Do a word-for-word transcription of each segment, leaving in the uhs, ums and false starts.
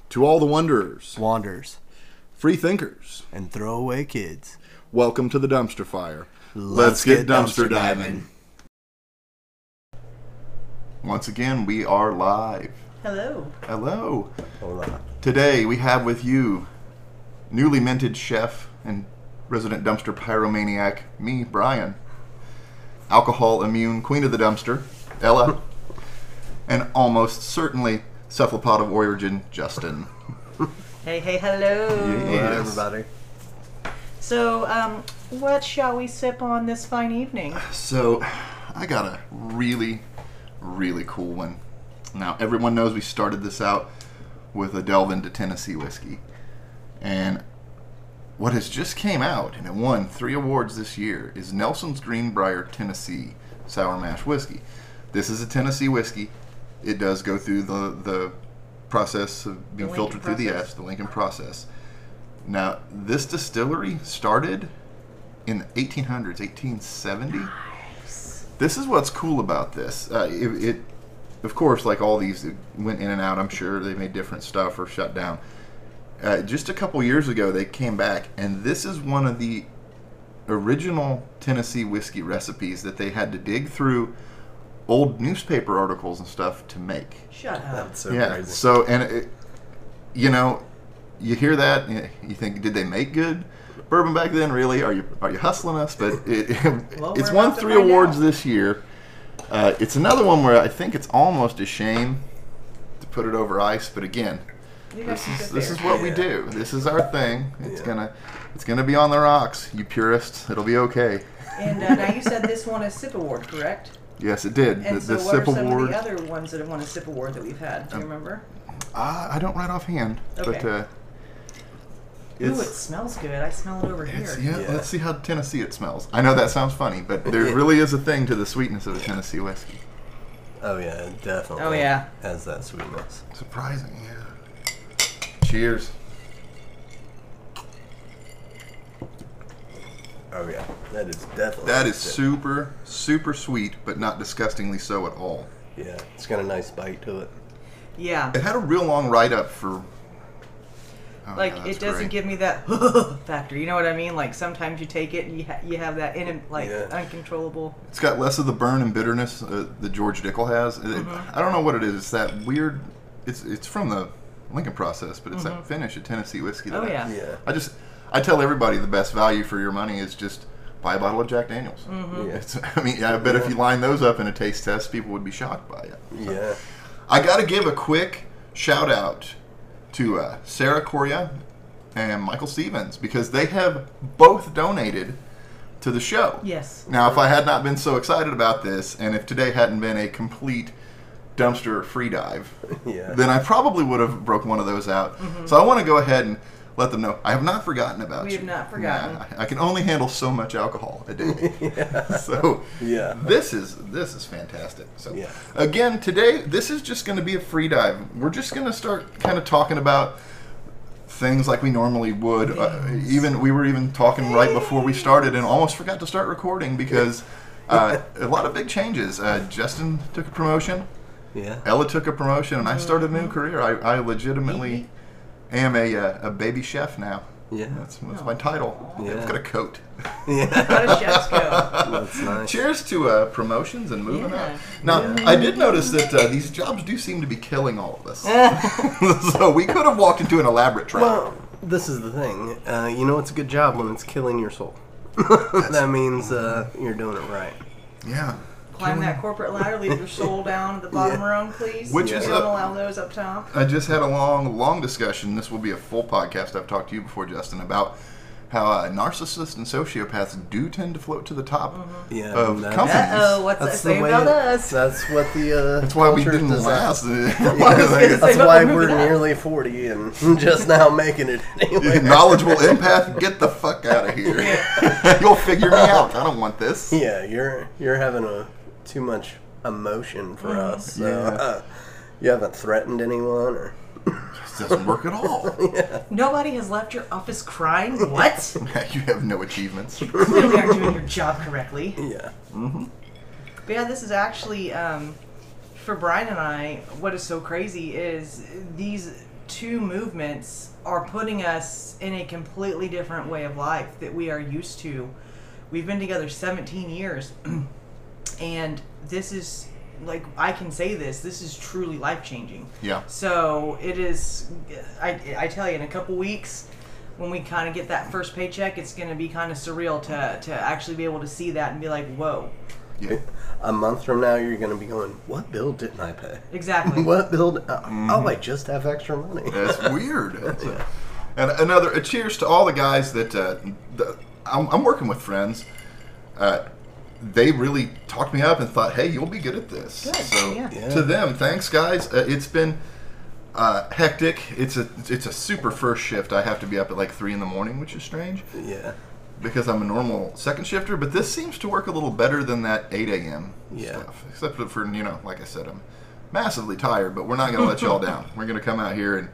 To all the wanderers, Wanderers, free thinkers, and throwaway kids. welcome to the dumpster fire. Let's get, get dumpster, dumpster diving. diving. Once again, we are live. Hello. Hello. Hola. Today we have with you newly minted chef and resident dumpster pyromaniac, me, Brian. Alcohol immune queen of the dumpster, Ella. And almost certainly cephalopod of origin, Justin. Hey, hey, hello. Yeah. Hello, Yes. everybody. So, um, what shall we sip on this fine evening? So, I got a really, really cool one. Now, everyone knows we started this out with a delve into Tennessee whiskey. And what has just came out, and it won three awards this year, is Nelson's Greenbrier Tennessee Sour Mash Whiskey. This is a Tennessee whiskey. It does go through the, the process of being The filtered Lincoln through the process? S, the Lincoln process. Now, this distillery started in the eighteen hundreds, eighteen seventy. Nice. This is what's cool about this. Uh, it, it, of course, like all these, it went in and out. I'm sure they made different stuff or shut down. Uh, just a couple years ago, they came back, and this is one of the original Tennessee whiskey recipes that they had to dig through old newspaper articles and stuff to make. Shut up. That's so yeah. crazy. So, and it, you know, you hear that, and you think, did they make good bourbon back then? Really? Are you are you hustling us? But it, Well, it's we're won about to three find awards out. this year. Uh, it's another one where I think it's almost a shame to put it over ice. But again, You got this some is good this there. is what we Yeah. do. This is our thing. It's Yeah. gonna it's gonna be on the rocks, you purists. It'll be okay. And uh, now you said this won a SIP award, correct? Yes, it did. And the so the what are SIP some award. of the other ones that have won a SIP award that we've had? Do you Um, remember? Uh, I don't right offhand, but Okay. uh, Ooh, it's it smells good. I smell it over It's, here. yeah, Yeah. let's see how Tennessee it smells. I know that sounds funny, but there really is a thing to the sweetness of a Tennessee whiskey. Oh yeah, it definitely. Oh, yeah. has that sweetness. Surprising, yeah. Cheers. Oh yeah, that is definitely. That is sick. super, super sweet, but not disgustingly so at all. Yeah, it's got a nice bite to it. Yeah. It had a real long write-up for... Oh, Like, yeah, that's it doesn't great. give me that factor. You know what I mean? Like, sometimes you take it and you, ha- you have that in like Yeah. uncontrollable. It's got less of the burn and bitterness uh, that George Dickel has. It- Mm-hmm. I don't know what it is. It's that weird... It's it's from the Lincoln process, but it's that finish of Tennessee whiskey. That Mm-hmm. Oh, I- yeah. Yeah. I just, I tell everybody the best value for your money is just buy a bottle of Jack Daniels. Mm-hmm. Yeah. It's, I mean, I bet if you line those up in a taste test, people would be shocked by it. Yeah. I got to give a quick shout out to uh, Sarah Correa and Michael Stevens because they have both donated to the show. Yes. Now, if I had not been so excited about this, and if today hadn't been a complete dumpster free dive, Yeah. then I probably would have broke one of those out. So I want to go ahead and let them know I have not forgotten about We you. have not forgotten. Nah, I I can only handle so much alcohol a day. So Yeah. this is this is fantastic. So Yeah. again, today this is just going to be a free dive. We're just going to start kind of talking about things like we normally would. Uh, even we were even talking right before we started and almost forgot to start recording because uh, a lot of big changes. Uh, Justin took a promotion. Yeah. Ella took a promotion, and I started a new career. I, I legitimately am a, uh, a baby chef now. Yeah. That's, that's my title. Yeah. I've got a coat. Yeah. How does chefs go? That's nice. Cheers to uh, promotions and moving Yeah. up. Now, I did notice that uh, these jobs do seem to be killing all of us. So we could have walked into an elaborate trap. Well, this is the thing. Uh, you know, it's a good job when it's killing your soul. That means uh, you're doing it right. Yeah. Climb that corporate ladder, leave your soul down at the bottom Yeah. rung, please. Which we is don't up- allow those up top. I just had a long, long discussion. This will be a full podcast. I've talked to you before, Justin, about how uh, narcissists and sociopaths do tend to float to the top Yeah. of that's- companies. Uh-oh, what's that That's say the way. about us? That's what the. Uh, That's why we culture didn't is last. designed. gonna That's say, why but we're moving on. nearly forty and just now making it anyway. Knowledgeable empath, get the fuck out of here. You'll figure me out. I don't want this. Yeah, you're you're having a too much emotion for us. So, Yeah. uh, you haven't threatened anyone, or This doesn't work at all. Nobody has left your office crying? What? You have no achievements. Clearly aren't doing your job correctly. yeah, But yeah, this is actually, um, for Brian and I, what is so crazy is these two movements are putting us in a completely different way of life that we are used to. We've been together seventeen years, and this is, like, I can say this, this is truly life-changing. Yeah. So it is, I, I tell you, in a couple weeks, when we kind of get that first paycheck, it's going to be kind of surreal to, to actually be able to see that and be like, whoa. Yeah. A month from now, you're going to be going, what bill didn't I pay? Exactly. What bill? Did, uh, oh, I just have extra money. That's weird. That's a, and another a cheers to all the guys that uh, the, I'm, I'm working with friends. Uh, they really talked me up and thought, "Hey, you'll be good at this." Good, So yeah. Yeah. to them, thanks, guys. Uh, it's been uh, hectic. It's a it's a super first shift. I have to be up at like three in the morning, which is strange Yeah. because I'm a normal second shifter. But this seems to work a little better than that eight a.m. Yeah. stuff. Except for, you know, like I said, I'm massively tired, but we're not going to let y'all down. We're going to come out here and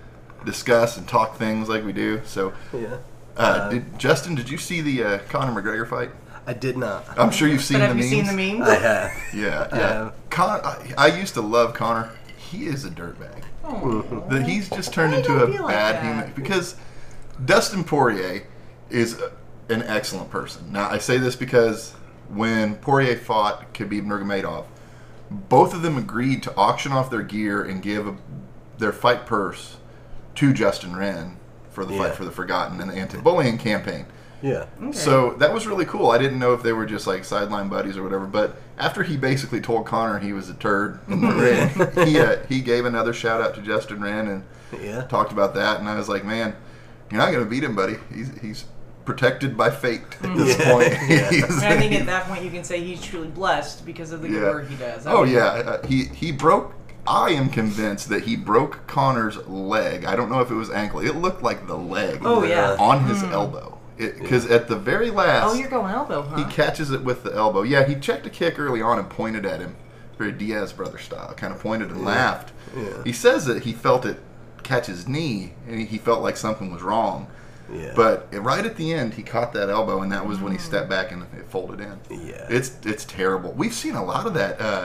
discuss and talk things like we do. So, Yeah. uh, Uh, did, Justin, did you see the uh, Conor McGregor fight? I did not. I'm sure you've seen But have the you memes. seen the memes? I have. Yeah, I yeah. have. Con- I, I used to love Conor. He is a dirtbag. Oh. That he's just turned Why into don't a be like bad that? human. Because Dustin Poirier is a, an excellent person. Now, I say this because when Poirier fought Khabib Nurmagomedov, both of them agreed to auction off their gear and give a, their fight purse to Justin Wren for the Yeah. Fight for the Forgotten and the anti-bullying campaign. Yeah. Okay. So that was really cool. I didn't know if they were just like sideline buddies or whatever. But after he basically told Conor he was a turd in the ring, he uh, he gave another shout out to Justin Wren and Yeah. talked about that. And I was like, man, you're not going to beat him, buddy. He's he's protected by fate at this Yeah. point. Yeah. He's- And I think at that point you can say he's truly blessed because of the good Yeah. work he does. I Oh mean, yeah, uh, he he broke. I am convinced that he broke Conor's leg. I don't know if it was ankle. It looked like the leg. Oh, yeah. On his elbow. Because at the very last, Oh, you're going elbow, huh? he catches it with the elbow. Yeah, he checked a kick early on and pointed at him, very Diaz brother style. Kind of pointed and laughed. Yeah. He says that he felt it catch his knee and he felt like something was wrong. Yeah. But right at the end, he caught that elbow, and that was when he stepped back and it folded in. Yeah. It's it's terrible. We've seen a lot of that. Uh,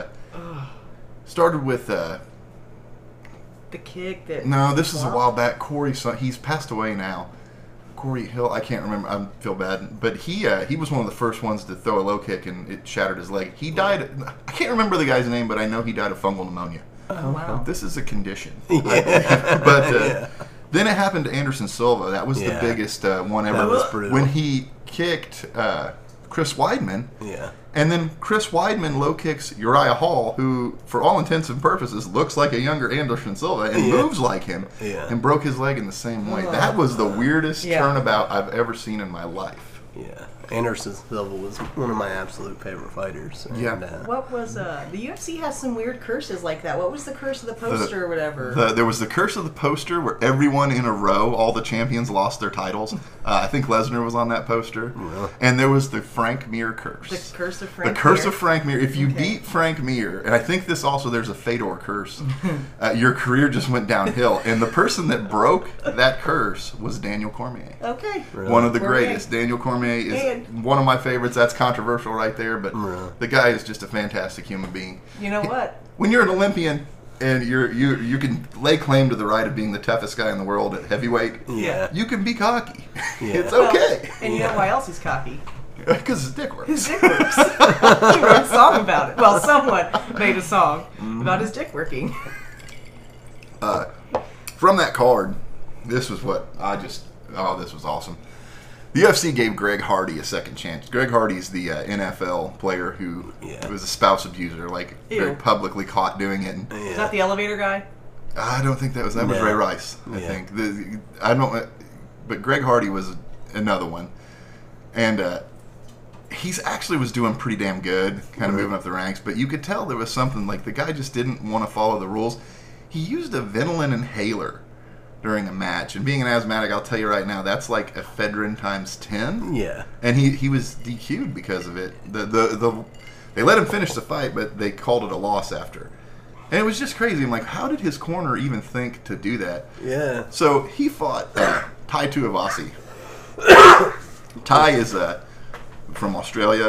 started with uh, the kick that. no, this is a Wow. while back. Corey, son, he's passed away now. Corey Hill, I can't remember. I feel bad, but he uh, he was one of the first ones to throw a low kick, and it shattered his leg. He died. I can't remember the guy's name, but I know he died of fungal pneumonia. Oh, wow. This is a condition, I believe. But uh, Yeah. then it happened to Anderson Silva. That was Yeah. the biggest uh, one ever. That was brutal. When he kicked uh, Chris Weidman. Yeah. And then Chris Weidman low kicks Uriah Hall, who, for all intents and purposes, looks like a younger Anderson Silva and Yeah. moves like him, Yeah. and broke his leg in the same way. Oh. That was the weirdest Yeah. turnabout I've ever seen in my life. Yeah. Anderson Silva was one of my absolute favorite fighters. And, Yeah. Uh, What was uh the U F C has some weird curses like that? What was the curse of the poster or whatever? The, there was the curse of the poster where everyone in a row, all the champions lost their titles. Uh, I think Lesnar was on that poster. Really? And there was the Frank Mir curse. The curse of Frank. The curse Mir. of Frank Mir. If you Okay. beat Frank Mir, and I think this also, there's a Fedor curse, uh, your career just went downhill. And the person that broke that curse was Daniel Cormier. Okay. Really? One of the Cormier. greatest. Daniel Cormier is And- one of my favorites. That's controversial right there, but Really? the guy is just a fantastic human being. You know what? When you're an Olympian and you're you you can lay claim to the right of being the toughest guy in the world at heavyweight, Yeah. you can be cocky. Yeah. It's Well, okay and you know why else he's cocky? because his dick works. His dick works. He wrote a song about it. Well, someone made a song about his dick working. Uh, from that card, this was what I just. Oh, this was awesome. The U F C gave Greg Hardy a second chance. Greg Hardy's the uh, N F L player who Yeah. was a spouse abuser, like Ew. very publicly caught doing it. And Is that the elevator guy? I don't think that was that was No. Ray Rice. I Yeah. think the, I don't, but Greg Hardy was another one, and uh, he's actually was doing pretty damn good, kind of Right. moving up the ranks. But you could tell there was something like the guy just didn't want to follow the rules. He used a Ventolin inhaler during a match, and being an asthmatic, I'll tell you right now, that's like ephedrine times ten. Yeah. And he, he was D Q'd because of it. The, the the they let him finish the fight, but they called it a loss after. And it was just crazy. I'm like, how did his corner even think to do that? Yeah. So he fought uh, Tai Tuivasa. Tai is uh, from Australia.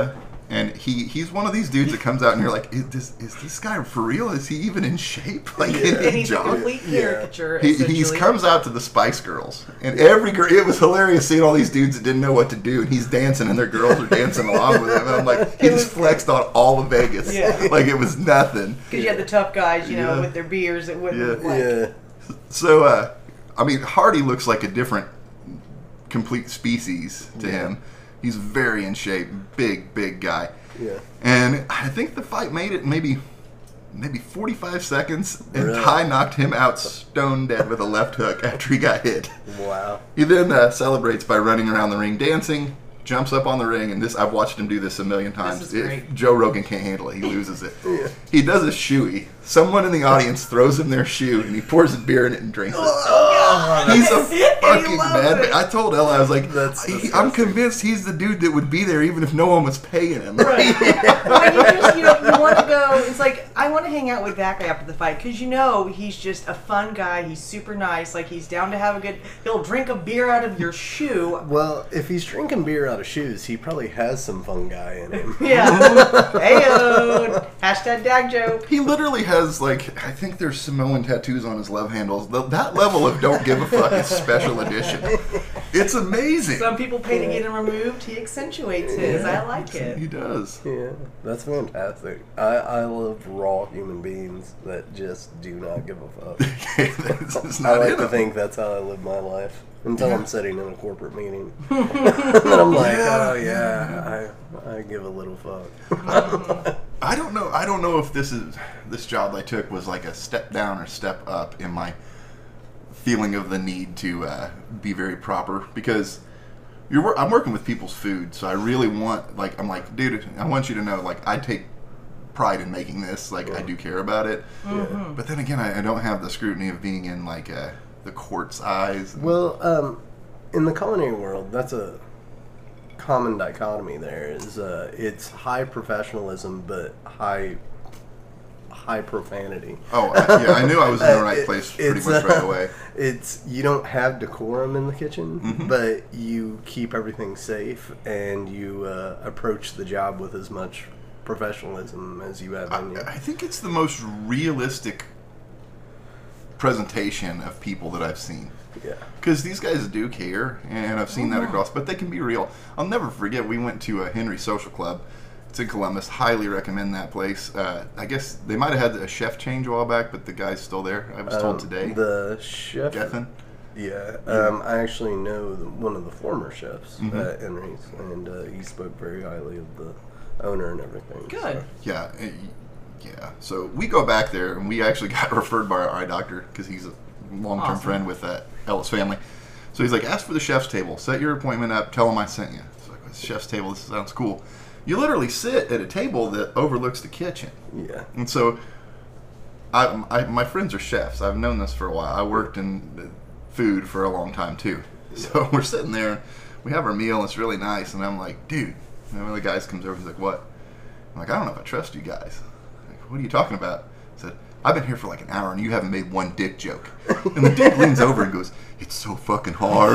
And he, he's one of these dudes that comes out and you're like, is this, is this guy for real? Is he even in shape? Like, Yeah. in And his he's a job? complete caricature. He, essentially. he's comes out to the Spice Girls, and every girl. It was hilarious seeing all these dudes that didn't know what to do, and he's dancing, and their girls are dancing along with him. And I'm like, he It just was- flexed on all of Vegas, Yeah. like it was nothing. Because you had the tough guys, you know, Yeah. with their beers that wouldn't Yeah. like. Yeah. So, uh, I mean, Hardy looks like a different, complete species to Yeah. him. He's very in shape, big, big guy. Yeah. And I think the fight made it maybe maybe forty-five seconds, and Really? Ty knocked him out stone dead with a left hook after he got hit. Wow. He then uh, celebrates by running around the ring dancing, jumps up on the ring, and this I've watched him do this a million times. is If great. Joe Rogan can't handle it, he loses it. Yeah. He does a shoey. Someone in the audience throws him their shoe, and he pours his beer in it and drinks it. Oh, He's a And he fucking loves bad. it. I told Ella, I was like, That's he- I'm disgusting. convinced he's the dude that would be there even if no one was paying him. Right. When you just, you know, you want to go, it's like, I want to hang out with that guy after the fight, because you know he's just a fun guy, he's super nice, like he's down to have a good, he'll drink a beer out of your shoe. Well, if he's drinking beer out of shoes, he probably has some fun guy in him. Yeah. Heyo. Hashtag dad joke. He literally has, like, I think there's Samoan tattoos on his love handles. The, that level of don't give a fuck is special edition. It's amazing. Some people pay to get him removed, he accentuates his. I like He it. does. Yeah, that's fantastic. I, I love raw human beings that just do not give a fuck. It's I not like in to him. think that's how I live my life until Yeah. I'm sitting in a corporate meeting. And I'm like, oh yeah, I I give a little fuck. I don't know. I don't know if this is this job I took was like a step down or step up in my feeling of the need to uh, be very proper, because you're wor- I'm working with people's food, so I really want, like, I'm like, dude, I want you to know, like, I take pride in making this, like, I do care about it. Yeah. But then again, I, I don't have the scrutiny of being in like uh, the court's eyes. Well, um, in the culinary world, that's a common dichotomy. There is uh, it's high professionalism, but high high profanity. Oh, I, yeah, I knew I was in the Uh, right it- place pretty it's, much uh, right away. It's you don't have decorum in the kitchen, Mhm. but you keep everything safe and you uh, approach the job with as much professionalism as you have in you. I, I think it's the most realistic presentation of people that I've seen. Yeah. Because these guys do care, and I've seen that across, but they can be real. I'll never forget, we went to a Henry Social Club. It's in Columbus. Highly recommend that place. Uh, I guess they might have had a chef change a while back, but the guy's still there. I was told Um, today. The chef. Gethin. Yeah, um, I actually know the, one of the former chefs Mhm. at Henry's, and uh, he spoke very highly of the owner and everything. Good. so- Yeah, eh, yeah. So we go back there, and we actually got referred by our eye doctor because he's a long-term Awesome. friend with that Ellis family. So he's like, ask for the chef's table. Set your appointment up. Tell him I sent you. It's like, "It's chef's table. This sounds cool." You literally sit at a table that overlooks the kitchen. Yeah. And so, I, I, my friends are chefs. I've known this for a while. I worked in food for a long time too. So we're sitting there, we have our meal, and it's really nice. And I'm like, dude, and one of the guys comes over. He's like, what? I'm like, I don't know if I trust you guys. I'm like, what are you talking about? I said, I've been here for like an hour, and you haven't made one dick joke. And the dick leans over and goes, it's so fucking hard.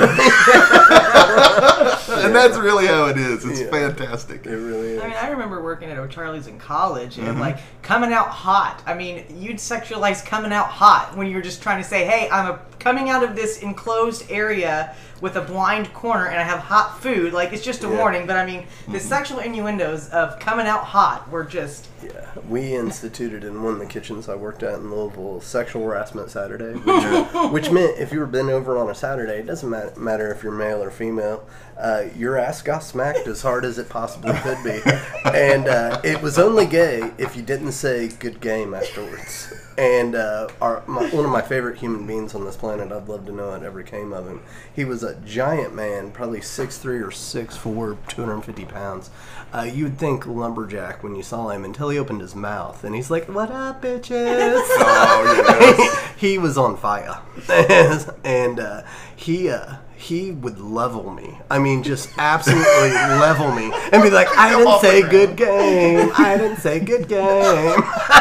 And that's really how it is. It's Yeah. fantastic. It really is. I mean, I remember working at O'Charlie's in college and Mhm. like coming out hot. I mean, you'd sexualize coming out hot when you were just trying to say, "Hey, I'm a, coming out of this enclosed area with a blind corner and I have hot food." Like, it's just a Yeah. warning. But I mean, the sexual innuendos of coming out hot were just Yeah, we instituted in one of the kitchens I worked at in Louisville Sexual Harassment Saturday, which, which meant if you were bent over on a Saturday, it doesn't mat- matter if you're male or female, uh, your ass got smacked as hard as it possibly could be. And uh, it was only gay if you didn't say good game afterwards. And uh, our, my, one of my favorite human beings on this planet, I'd love to know what ever came of him. He was a giant man, probably six three or six four, two hundred fifty pounds. Uh, you would think lumberjack when you saw him until he opened his mouth and he's like, "What up, bitches?" Oh, yes. He was on fire. And uh, he uh, he would level me. I mean, just absolutely level me and be like, "I didn't off the say ground." good game. I didn't say good game."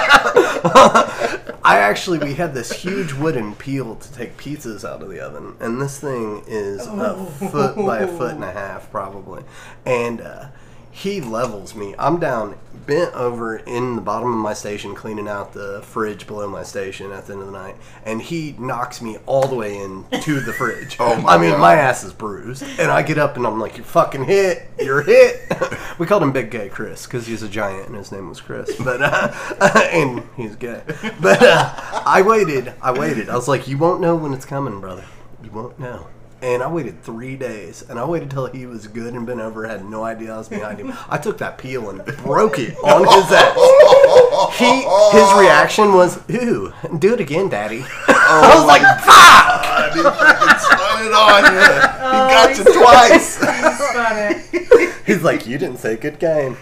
I actually, we had this huge wooden peel to take pizzas out of the oven, and this thing is a foot by a foot and a half, probably. And uh, he levels me. I'm down, bent over in the bottom of my station, cleaning out the fridge below my station at the end of the night, and he knocks me all the way into the fridge. Oh my I mean, God. my ass is bruised, and I get up and I'm like, "You're fucking hit. You're hit." We called him Big Gay Chris because he's a giant and his name was Chris, but uh, and he's gay. But uh, I waited. I waited. I was like, "You won't know when it's coming, brother. You won't know." And I waited three days, and I waited till he was good and bent over, had no idea I was behind him. I took that peel and broke it on his ass. He, his reaction was, "Ooh, do it again, Daddy." Oh, I was like, "Fuck!" God, he fucking spun it on you. He Oh, got he's you twice. Funny. He's like, "You didn't say good game."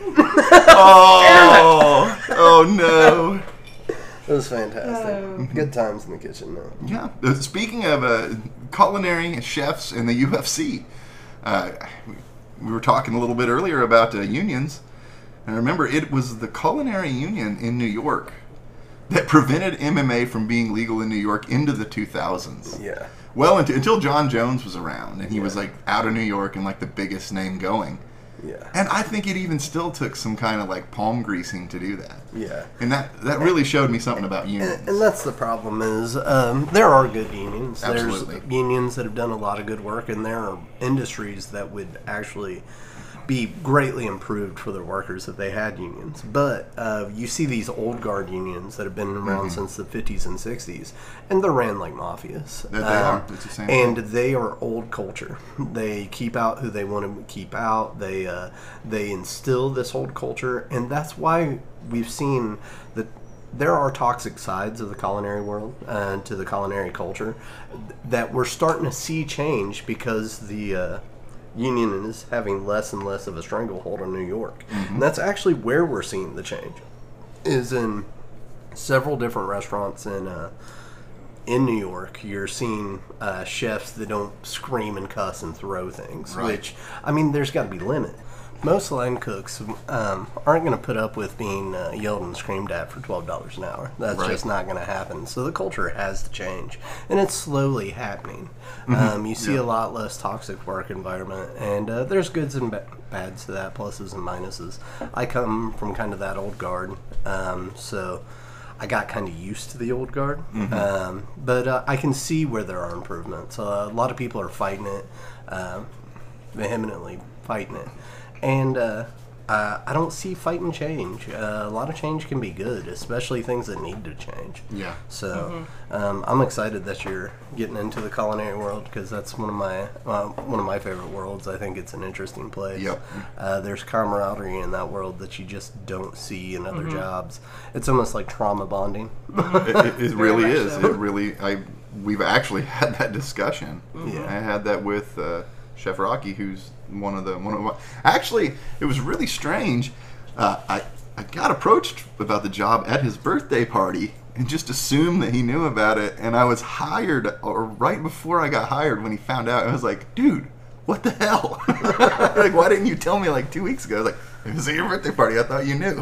Oh, oh no. It was fantastic. Oh. Good times in the kitchen, though. Yeah. Uh, Speaking of uh, culinary chefs in the U F C, uh, we were talking a little bit earlier about uh, unions. And remember, it was the Culinary Union in New York that prevented M M A from being legal in New York into the two thousands. Yeah. Well, until, until John Jones was around, and he was like out of New York and like the biggest name going. Yeah. And I think it even still took some kind of like palm greasing to do that. Yeah. And that, that really showed me something about unions. And, and that's the problem is um, there are good unions. Absolutely. There's unions that have done a lot of good work, and there are industries that would actually be greatly improved for their workers if they had unions. But uh, you see these old guard unions that have been around Mm-hmm. since the fifties and sixties, and they're ran like mafias. That they are. It's the same And thing. they are old culture. They keep out who they want to keep out. They uh, they instill this old culture, and that's why we've seen that there are toxic sides of the culinary world and to the culinary culture that we're starting to see change because the uh, union is having less and less of a stranglehold on New York. Mm-hmm. And that's actually where we're seeing the change, is in several different restaurants in uh, in New York. You're seeing uh, chefs that don't scream and cuss and throw things, Right. which, I mean, there's got to be limit. Most line cooks um, aren't going to put up with being uh, yelled and screamed at for twelve dollars an hour. That's Right. just not going to happen. So the culture has to change, and it's slowly happening. Um, you see Yeah. a lot less toxic work environment, and uh, there's goods and ba- bads to that, pluses and minuses. I come from kind of that old guard, um, so I got kind of used to the old guard. Um, but uh, I can see where there are improvements. Uh, a lot of people are fighting it, uh, vehemently fighting it. And uh, uh, I don't see fighting change. Uh, a lot of change can be good, especially things that need to change. Yeah. So um, I'm excited that you're getting into the culinary world because that's one of my uh, one of my favorite worlds. I think it's an interesting place. Yep. Uh, there's camaraderie in that world that you just don't see in other jobs. It's almost like trauma bonding. it, it, it really much is. so. It really. I. We've actually had that discussion. Yeah. I had that with uh, Chef Rocky, who's one of the one of my. Actually, it was really strange. Uh, I I got approached about the job at his birthday party and just assumed that he knew about it. And I was hired, or right before I got hired, when he found out, I was like, dude, what the hell? Like, why didn't you tell me like two weeks ago? I was like, it was at your birthday party. I thought you knew.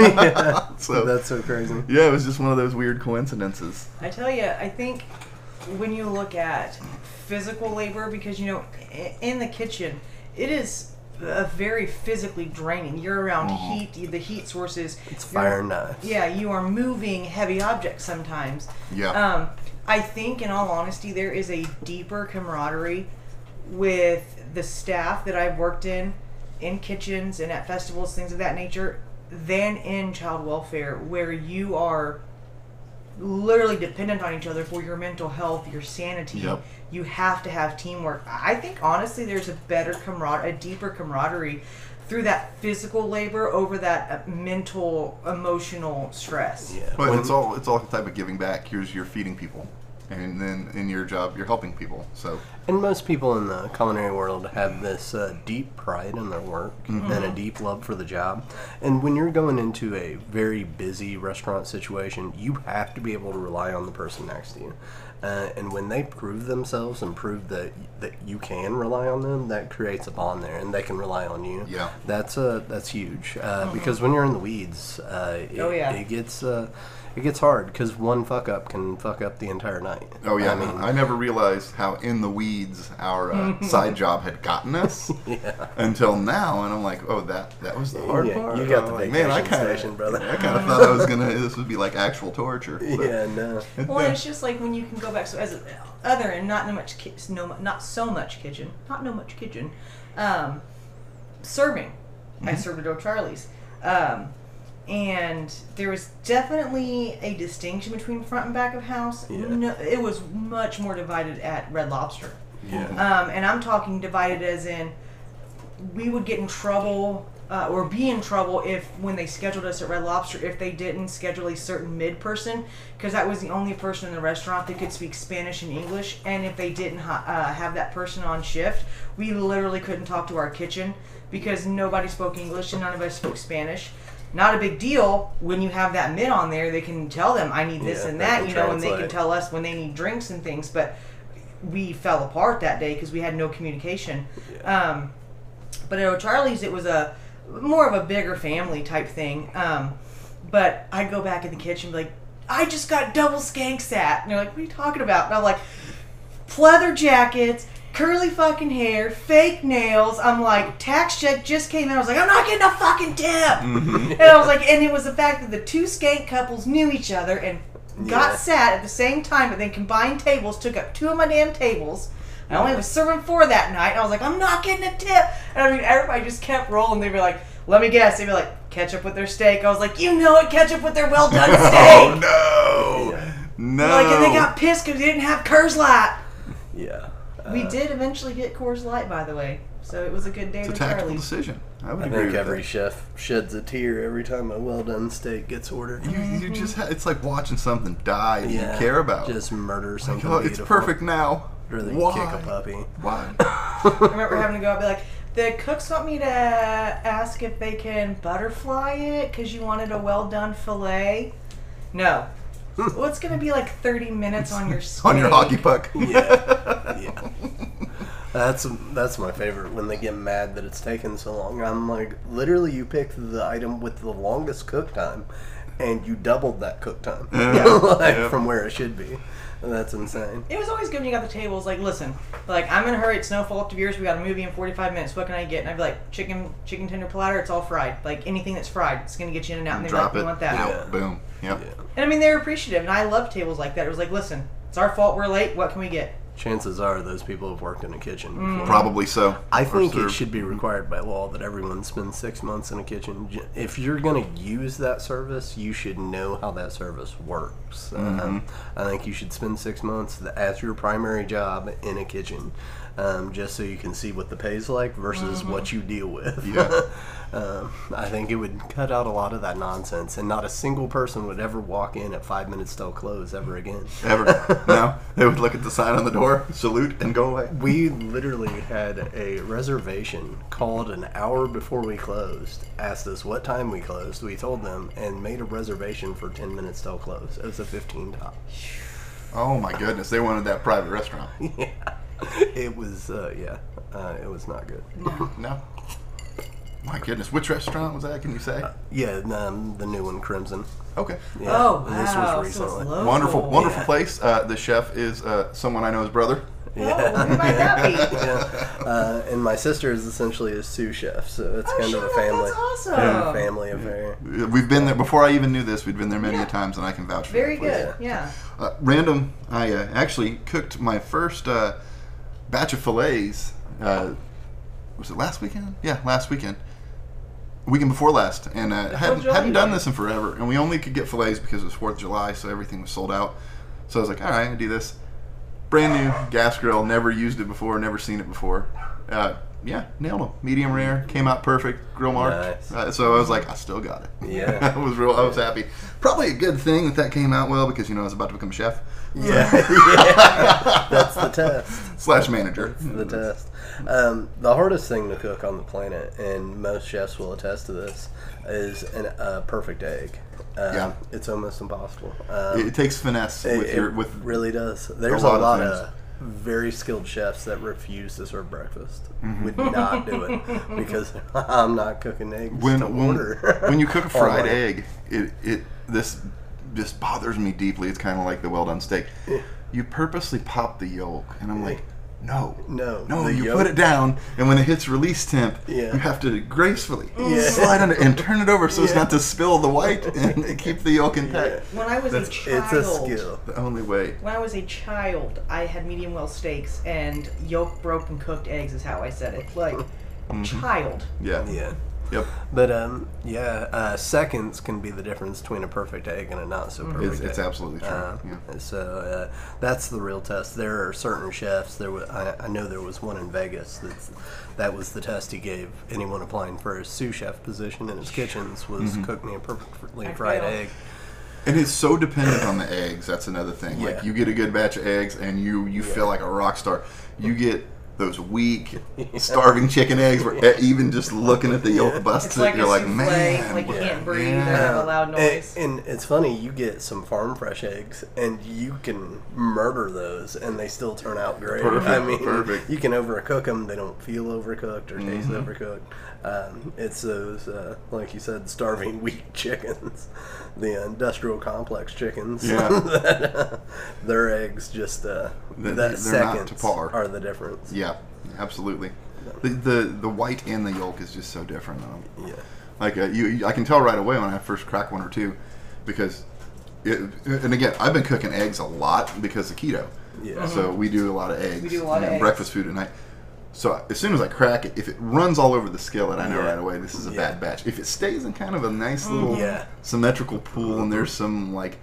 so That's so crazy. yeah, it was just one of those weird coincidences. I tell you, I think when you look at physical labor, because you know, i- in the kitchen, it is a very physically draining. You're around Mhm. heat, the heat sources. It's You're- fire and knives. Yeah, you are moving heavy objects sometimes. Yeah. Um, I think, in all honesty, there is a deeper camaraderie with the staff that I've worked in, in kitchens and at festivals, things of that nature, than in child welfare, where you are literally dependent on each other for your mental health, your sanity. Yep. You have to have teamwork. I think, honestly, there's a better camaraderie, a deeper camaraderie through that physical labor over that uh, mental, emotional stress. Yeah. But When- it's all it's all a type of giving back. Here's you're feeding people, and then in your job you're helping people. So And most people in the culinary world have this uh, deep pride in their work Mm-hmm. and a deep love for the job. And when you're going into a very busy restaurant situation, you have to be able to rely on the person next to you. Uh, and when they prove themselves and prove that that you can rely on them, that creates a bond there, and they can rely on you. Yeah. That's uh, that's huge uh, because when you're in the weeds, uh, it, Oh, yeah. it gets uh, it gets hard because one fuck up can fuck up the entire night. Oh yeah, I mean, I never realized how in the weeds our uh, side job had gotten us yeah. until now, and I'm like, oh, that that was the hard Yeah, part. you got Oh, the like, vacation man, I kinda, station, brother. I kind of thought I was gonna. This would be like actual torture. but- Yeah, no. Well, and it's just like when you can go back. So as a, other and not no much, ki- no not so much kitchen, not no much kitchen, um, serving. I Mm-hmm. served at O'Charlie's, um, and there was definitely a distinction between front and back of house. Yeah. No, it was much more divided at Red Lobster. Yeah. Um, and I'm talking divided as in we would get in trouble uh, or be in trouble if when they scheduled us at Red Lobster if they didn't schedule a certain mid person because that was the only person in the restaurant that could speak Spanish and English, and if they didn't ha- uh, have that person on shift, we literally couldn't talk to our kitchen because nobody spoke English and none of us spoke Spanish. Not a big deal when you have that mid on there. They can tell them I need this Yeah, and they that, can you know, and they can translate. tell us when they need drinks and things, but we fell apart that day because we had no communication. Yeah. Um, but at O'Charlie's, it was a more of a bigger family type thing. Um, but I'd go back in the kitchen and be like, I just got double skank sat. And they're like, what are you talking about? And I'm like, pleather jackets, curly fucking hair, fake nails. I'm like, tax check just came in. I was like, I'm not getting a fucking tip. Mm-hmm. And I was like, and it was the fact that the two skank couples knew each other and got Yeah. sat at the same time, but then combined tables, took up two of my damn tables. I only was serving four that night, and I was like, I'm not getting a tip. And I mean, everybody just kept rolling. They'd be like, let me guess. They'd be like, ketchup with their steak. I was like, you know it, ketchup with their well done steak. Oh no, Yeah. no. Like, and they got pissed because they didn't have Coors Light. Yeah. We Uh, did eventually get Coors Light, by the way. So it was a good day It's a to tactical Charlie's. decision. I would I agree think with every that. chef sheds a tear every time a well done steak gets ordered. You, you just ha- it's like watching something die that Yeah, you care about. Just murder something. oh, it's beautiful. perfect now. Rather than Why? kick a puppy. Why? I remember having to go out and be like, the cooks want me to ask if they can butterfly it because you wanted a well done filet. No. Well, it's going to be like thirty minutes on your steak. On your hockey puck. Yeah. Yeah. That's that's my favorite when they get mad that it's taken so long. I'm like, literally, you picked the item with the longest cook time, and you doubled that cook time, Yeah. like Yeah. from where it should be. And that's insane. It was always good when you got the tables. Like, listen, like I'm in a hurry. It's no fault of yours. We got a movie in forty-five minutes. What can I get? And I'd be like, chicken, chicken tender platter. It's all fried. Like anything that's fried, it's gonna get you in and out. And they'd be Drop like, we it. want that. Out. Yeah. Boom. Yep. Yeah. And I mean, they were appreciative, and I love tables like that. It was like, listen, it's our fault. We're late. What can we get? Chances are those people have worked in a kitchen before. Probably so. I Or think it served. should be required by law that everyone spends six months in a kitchen. J- If you're going to use that service, you should know how that service works. Um, I think you should spend six months th- as your primary job in a kitchen, um, just so you can see what the pay's like versus what you deal with. Yeah. um, I think it would cut out a lot of that nonsense, and not a single person would ever walk in at five minutes till close ever again. Ever. No. They would look at the sign on the door, salute, and go away. We literally had a reservation, called an hour before we closed, asked us what time we closed. We told them and made a reservation for ten minutes till close. It was a fifteen top. Oh my goodness. They wanted that private restaurant. Yeah. It was, uh, yeah, uh, it was not good. No. My goodness. Which restaurant was that? Can you say? Yeah, um, the new one, Crimson. Okay. Yeah, Oh, wow. This So was it's recently. local. Wonderful, wonderful Yeah. place. Uh, the chef is uh, someone I know's brother. Oh, who might that be? Yeah. Uh, and my sister is essentially a sous chef, so it's Oh, kind shut of a up, family, that's awesome. yeah, family affair. We've been there before I even knew this. We'd been there many Yeah. a times, and I can vouch for Very that place. good. Yeah. Uh, random. I uh, actually cooked my first uh, batch of fillets. Uh, was it last weekend? Yeah, last weekend. Weekend before last, and uh, The hadn't, Fourth of July hadn't done day. this in forever. And we only could get fillets because it was Fourth of July, so everything was sold out. So I was like, all right, I do this. Brand new gas grill, never used it before, never seen it before. Uh, yeah, nailed them. Medium rare, came out perfect, grill mark. Nice. Uh, so I was like, I still got it. Yeah. I was real. I was happy. Probably a good thing that that came out well because you know I was about to become a chef Yeah, yeah. That's the test. slash manager. The test. Um, the hardest thing to cook on the planet, and most chefs will attest to this, is a uh, perfect egg. Um, Yeah. It's almost impossible. Um, It, it takes finesse it, with your it with really does. There's a lot lot, of of, things. very skilled chefs that refuse to serve breakfast. Mm-hmm. Would not do it because I'm not cooking eggs when to when, order. when you cook a fried Online. egg, it it this just bothers me deeply. It's kind of like the well done steak. Yeah. You purposely pop the yolk, and I'm like, no, No, no. the You yolk- put it down, and when it hits release temp, Yeah. you have to gracefully Yeah. slide under and turn it over so as Yeah. not to spill the white and keep the yolk intact. When I was a That's- child, It's a skill. The only way. when I was a child, I had medium well steaks, and yolk broken cooked eggs is how I said it. Like, child. Yeah. Yeah. Yep. But um, yeah, uh, seconds can be the difference between a perfect egg and a not so perfect It's, egg. it's absolutely true. Uh, yeah. So uh, that's the real test. There are certain chefs. There was, I, I know there was one in Vegas. That's, that was the test he gave anyone applying for a sous chef position in his kitchens was Mm-hmm. cook me a perfectly I fried failed. egg. And it's so dependent on the eggs. That's another thing. Yeah. Like you get a good batch of eggs, and you you feel like a rock star. You get those weak, starving chicken eggs where e- even just looking at the yolk Yeah. busts It's it, like you're a like, souffle, man, like you yeah, can't breathe yeah. or have a loud noise. And, and it's funny, you get some farm fresh eggs, and you can murder those, and they still turn out great. Perfect, I mean, perfect. you can overcook them; they don't feel overcooked or taste Mm-hmm. overcooked. Um, it's those, uh, like you said, starving weak chickens, the industrial complex chickens. Yeah. that, uh, their eggs just uh, They- that they're not seconds to par. are the difference. Yeah, absolutely. The, the the white and the yolk is just so different on them. Yeah. Like uh, you, you- I can tell right away when I first crack one or two, because, it, and again, I've been cooking eggs a lot because of keto. Yeah. So we do a lot of eggs. We do a lot of and eggs. breakfast food at night. So as soon as I crack it, if it runs all over the skillet, I know Yeah. right away this is a Yeah. bad batch. If it stays in kind of a nice little Yeah. symmetrical pool and there's some like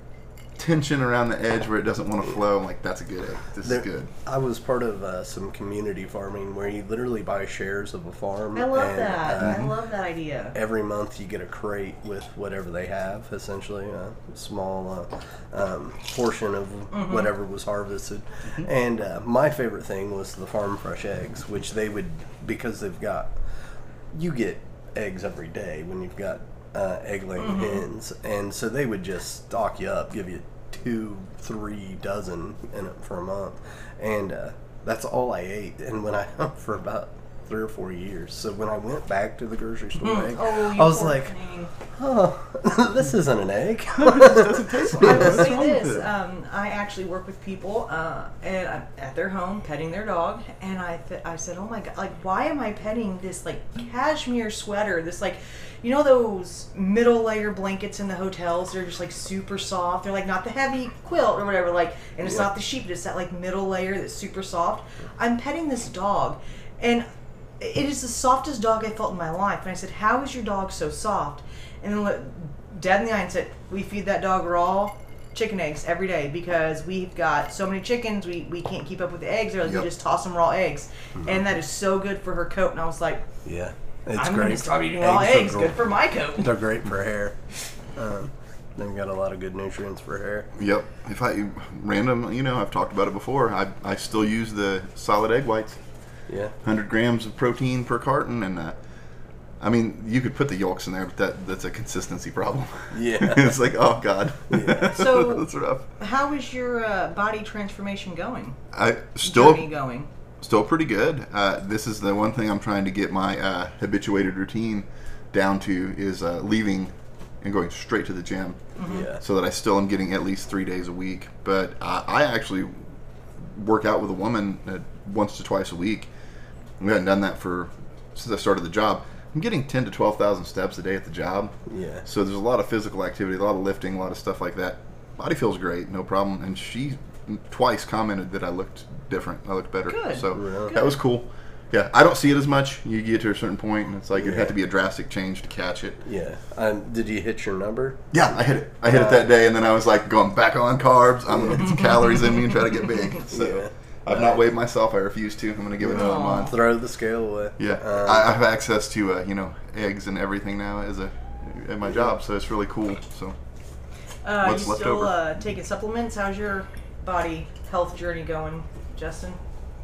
tension around the edge where it doesn't want to flow, I'm like, that's a good egg. This There- is good. I was part of uh, some community farming where you literally buy shares of a farm. I love and, that. uh, I love that idea. every month you get a crate with whatever they have, essentially a small uh, um, portion of whatever was harvested. And uh, my favorite thing was the farm fresh eggs, which they would, because they've got, you get eggs every day when you've got uh, egg laying hens, and so they would just stock you up, give you two, three dozen in it for a month, and uh, that's all I ate. And when I for about three or four years, so when I went back to the grocery store, egg, Oh, I you was poor like, thing. "Oh, this isn't an egg." Doesn't taste I will good. What's say wrong with this: it? um, I actually work with people, uh, and I'm at their home petting their dog, and I th- I said, "Oh my god! Like, why am I petting this like cashmere sweater? This like, you know, those middle layer blankets in the hotels? They're just like super soft. They're like not the heavy quilt or whatever. Like, and it's Yeah. not the sheep. It's that like middle layer that's super soft. I'm petting this dog, and it is the softest dog I felt in my life. And I said, "How is your dog so soft?" And then looked dead in the eye and said, "We feed that dog raw chicken eggs every day because we've got so many chickens. We, we can't keep up with the eggs. Or like, Yep. we just toss them raw eggs, and that is so good for her coat." And I was like, Yeah, it's "I'm great. gonna start eating raw are eggs. gr- Good for my coat." They're great for hair. Um, they've got a lot of good nutrients for hair. Yep. If I random, you know, I've talked about it before. I I still use the solid egg whites. Yeah. one hundred grams of protein per carton, and uh, I mean, you could put the yolks in there, but that that's a consistency problem. Yeah. It's like, oh god, Yeah. So- that's rough. How is your uh, body transformation going? I still Journey going? still pretty good. Uh, this is the one thing I'm trying to get my uh, habituated routine down to is uh, leaving and going straight to the gym, Yeah. so that I still am getting at least three days a week. But uh, I actually work out with a woman uh, once to twice a week. We haven't done that for since I started the job. I'm getting ten to twelve thousand steps a day at the job. Yeah. So there's a lot of physical activity, a lot of lifting, a lot of stuff like that. Body feels great, no problem. And she twice commented that I looked different. I looked better. Good. So Really? that was cool. Yeah, I don't see it as much. You get to a certain point, and it's like it'd Yeah. have to be a drastic change to catch it. Yeah. Um, did you hit your number? Yeah, I hit it. I hit it that day, and then I was like going back on carbs. I'm gonna get some calories in me and try to get big. So Yeah. I've not weighed myself. I refuse to. I'm gonna give it another Aw. month. Throw the scale away. Yeah, Um, I, I have access to uh, you know eggs and everything now as a at my job, so it's really cool. So Uh, What's you left still over? uh, taking supplements? How's your body health journey going, Justin?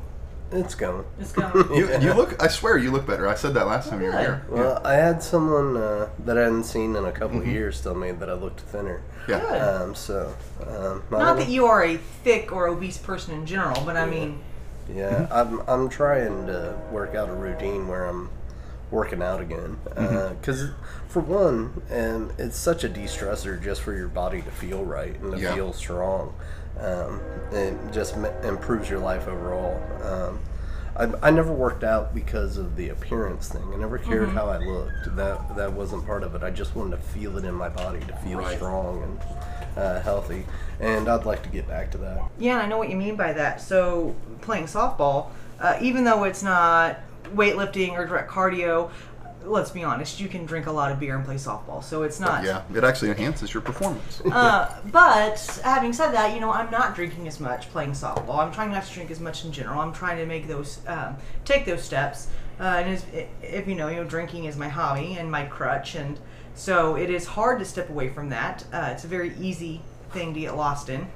It's going. It's going. you, you look. I swear you look better. I said that last time you were Good. here. Well, I had someone uh, that I hadn't seen in a couple Mm-hmm. of years tell me that I looked thinner. Yeah. Good. Um, so, um, I Not don't that know. you are a thick or obese person in general, but I mean, Yeah, I'm I'm trying to work out a routine where I'm working out again. Because uh, for one, um, it's such a de-stressor just for your body to feel right and to Yeah. feel strong. Um, it just m- improves your life overall. Um, I, I never worked out because of the appearance thing. I never cared Mm-hmm. how I looked. That that wasn't part of it. I just wanted to feel it in my body, to feel Right. strong and uh, healthy. And I'd like to get back to that. Yeah, and I know what you mean by that. So playing softball, uh, even though it's not weightlifting or direct cardio, let's be honest, you can drink a lot of beer and play softball. So it's not. Yeah, it actually enhances your performance. Uh, but having said that, you know, I'm not drinking as much playing softball. I'm trying not to drink as much in general. I'm trying to make those, um, take those steps. Uh, and as, if you know, you know, drinking is my hobby and my crutch, and so it is hard to step away from that. Uh, it's a very easy thing to get lost in.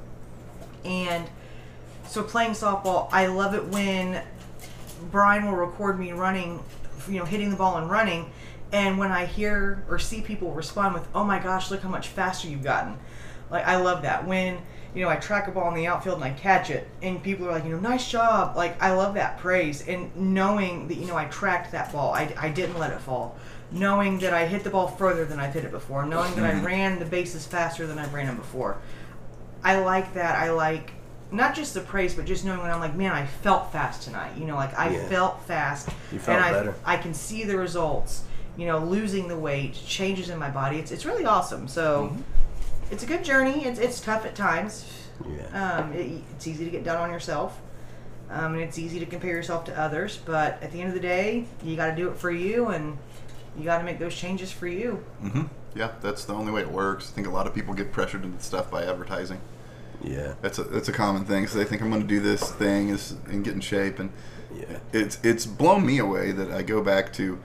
And so playing softball, I love it when Brian will record me running, you know, hitting the ball and running, and when I hear or see people respond with, "Oh my gosh, look how much faster you've gotten." Like, I love that. When, you know, I track a ball in the outfield and I catch it and people are like, you know, "Nice job." Like, I love that praise, and knowing that, you know, I tracked that ball. I, I didn't let it fall. Knowing that I hit the ball further than I've hit it before. Knowing that I ran the bases faster than I've ran them before. I like that. I like not just the praise, but just knowing when I'm like, man, I felt fast tonight. You know, like I Yeah. felt fast. You felt and I, better. I can see the results. You know, losing the weight, changes in my body. It's it's really awesome. So Mm-hmm. it's a good journey. It's it's tough at times. Yeah. Um, it, it's easy to get down on yourself, um, and it's easy to compare yourself to others. But at the end of the day, you got to do it for you, and you got to make those changes for you. hmm Yeah, that's the only way it works. I think a lot of people get pressured into stuff by advertising. Yeah. That's a that's a common thing. So they think I'm going to do this thing is and get in shape, and Yeah. it's it's blown me away that I go back to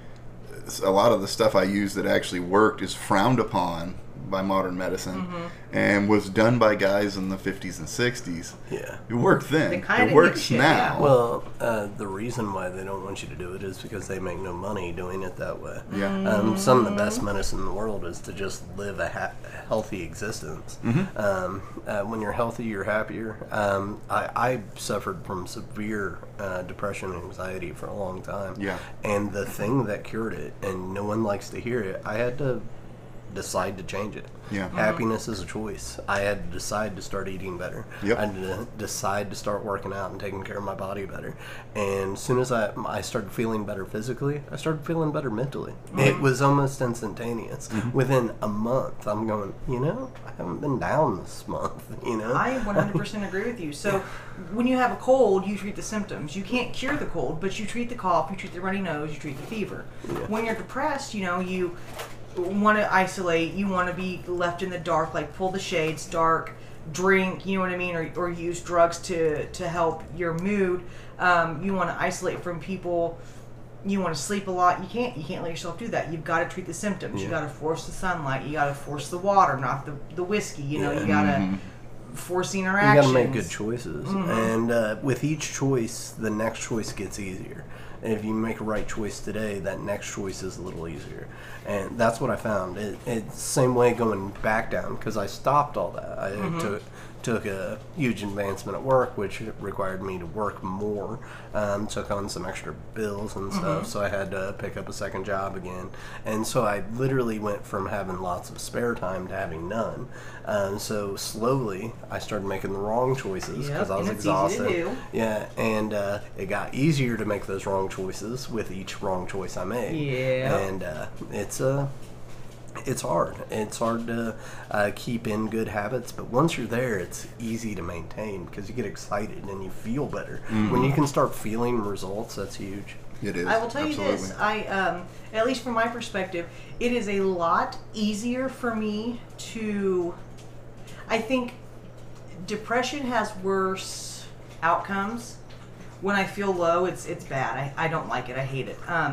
a lot of the stuff I use that actually worked is frowned upon by modern medicine and was done by guys in the fifties and sixties. Yeah. It worked then. They kinda It works shit, now. yeah. Well, uh, the reason why they don't want you to do it is because they make no money doing it that way. Yeah. Um, some of the best medicine in the world is to just live a ha- healthy existence. Mm-hmm. Um, uh, when you're healthy, you're happier. Um, I, I suffered from severe uh, depression and anxiety for a long time. Yeah. And the thing that cured it, and no one likes to hear it, I had to decide to change it. Yeah. Happiness is a choice. I had to decide to start eating better. Yep. I had to decide to start working out and taking care of my body better. And as soon as I I started feeling better physically, I started feeling better mentally. It was almost instantaneous. Within a month, I'm going, you know, I haven't been down this month, you know? I one hundred percent agree with you. So when you have a cold, you treat the symptoms. You can't cure the cold, but you treat the cough, you treat the runny nose, you treat the fever. When you're depressed, you know, you want to isolate, you want to be left in the dark, like pull the shades, dark, drink, you know what I mean, or, or use drugs to, to help your mood. Um, you want to isolate from people. You want to sleep a lot. You can't. You can't let yourself do that. You've got to treat the symptoms. You Yeah. got to force the sunlight. You got to force the water, not the the whiskey. You know, Yeah. you got to Mhm. force the You interactions. got to make good choices, and uh, with each choice, the next choice gets easier. And if you make a right choice today, that next choice is a little easier, and that's what I found. It, it's same way going back down because I stopped all that. I took took a huge advancement at work, which required me to work more. Um, took on some extra bills and stuff, so I had to pick up a second job again. And so I literally went from having lots of spare time to having none. Um, so slowly, I started making the wrong choices because Yep, I was and it's easy to exhausted. do. Yeah, and uh, it got easier to make those wrong choices with each wrong choice I made. Yeah. And uh, it's uh, it's hard. It's hard to uh, keep in good habits, but once you're there, it's easy to maintain because you get excited and you feel better. When you can start feeling results, that's huge. It is. I will tell Absolutely. you this. I, um, at least from my perspective, it is a lot easier for me to. I think depression has worse outcomes. When I feel low, it's it's bad. I, I don't like it. I hate it. Um,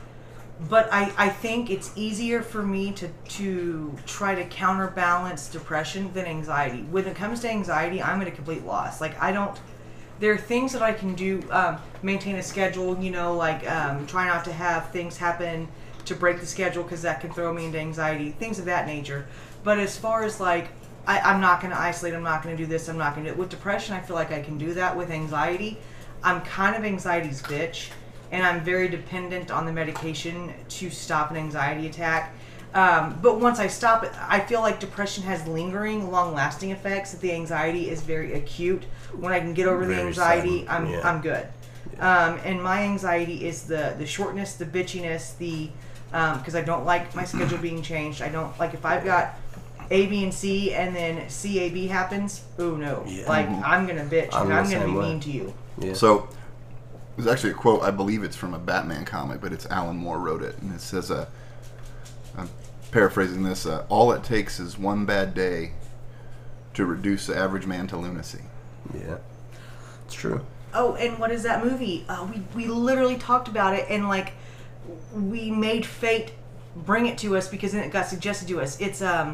but I, I think it's easier for me to, to try to counterbalance depression than anxiety. When it comes to anxiety, I'm at a complete loss. Like, I don't. There are things that I can do, um, maintain a schedule, you know, like um, try not to have things happen to break the schedule because that can throw me into anxiety, things of that nature. But as far as like, I, I'm not going to isolate, I'm not going to do this, I'm not going to do it. With depression, I feel like I can do that. With anxiety, I'm kind of anxiety's bitch. and I'm very dependent on the medication to stop an anxiety attack. Um, but once I stop it, I feel like depression has lingering, long-lasting effects. That the anxiety is very acute. When I can get over the Very anxiety, sudden, I'm yeah. I'm good. Um, and my anxiety is the the shortness, the bitchiness, the because I don't like my schedule being changed. I don't like if I've got A, B, and C, and then C, A, B happens. Oh no! Yeah. Like I'm gonna bitch I'm and the I'm gonna same be way. mean to you. Yeah. So there's actually a quote. I believe it's from a Batman comic, but it's Alan Moore wrote it, and it says, uh, "I'm paraphrasing this. Uh, All it takes is one bad day to reduce the average man to lunacy." Yeah. It's true. Oh, and what is that movie? Uh, we we literally talked about it, and like we made fate bring it to us because then it got suggested to us. It's um,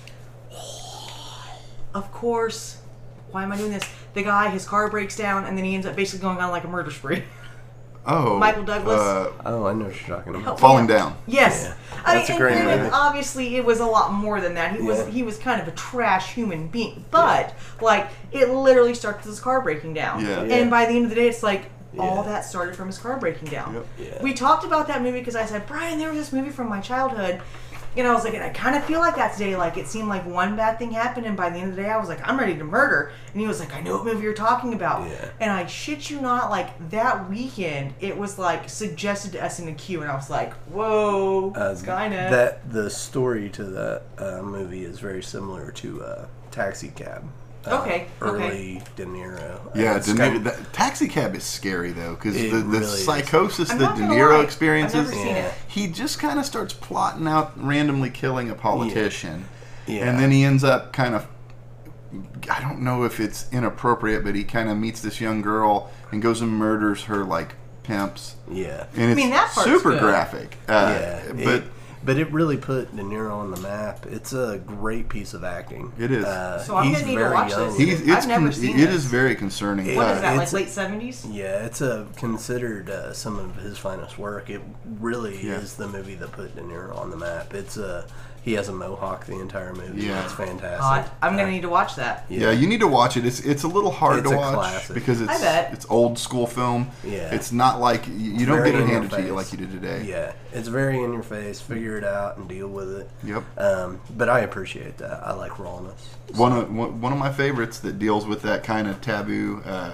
of course. Why am I doing this? The guy, his car breaks down, and then he ends up basically going on like a murder spree. Oh, Michael Douglas? uh, Oh, I know what you're talking about. Help me Falling out. Down. Yes, Yeah. I That's mean, a great and, and movie. obviously it was a lot more than that. He was Yeah. he was kind of a trash human being, but like it literally starts with his car breaking down. Yeah. Yeah. And by the end of the day, it's like all Yeah. that started from his car breaking down. Yep. Yeah. We talked about that movie because I said, Brian, there was this movie from my childhood. And I was like, and I kind of feel like that today. Like, it seemed like one bad thing happened, and by the end of the day, I was like, I'm ready to murder. And he was like, I know what movie you're talking about. Yeah. And I shit you not, like, that weekend, it was, like, suggested to us in the queue, and I was like, whoa, Uh, Skynet. That the story to that uh, movie is very similar to uh, Taxi Cab. Uh, Okay, Early okay. De Niro. Yeah, Uh, De Sky- Niro, that, Taxi Cab is scary though, because It the, the really is. psychosis I'm that not De gonna Niro lie, experiences, I've never seen Yeah. it. he just kind of starts plotting out randomly killing a politician, Yeah. and then he ends up kind of, I don't know if it's inappropriate, but he kind of meets this young girl and goes and murders her like pimps, Yeah. and it's mean, that part's super good. graphic. Uh, yeah. but it, but it really put De Niro on the map. It's a great piece of acting. It is. Uh, So I'm he's gonna need to very watch young. this. he's I've it's never con- seen it this. is very concerning. What Uh, is that, like it's- late seventies? Yeah, it's a considered uh, some of his finest work. It really Yeah. is the movie that put De Niro on the map. It's a he has a mohawk the entire movie. Yeah. It's fantastic. Hot. I'm Uh, going to need to watch that. Yeah, you need to watch it. It's it's a little hard It's to a watch classic. because it's I bet. it's old school film. Yeah. It's not like you, you don't very get it in your handed to you face. like you did today. Yeah, it's very in your face. Figure it out and deal with it. Yep. Um, but I appreciate that. I like rawness. One of one one of my favorites that deals with that kind of taboo uh,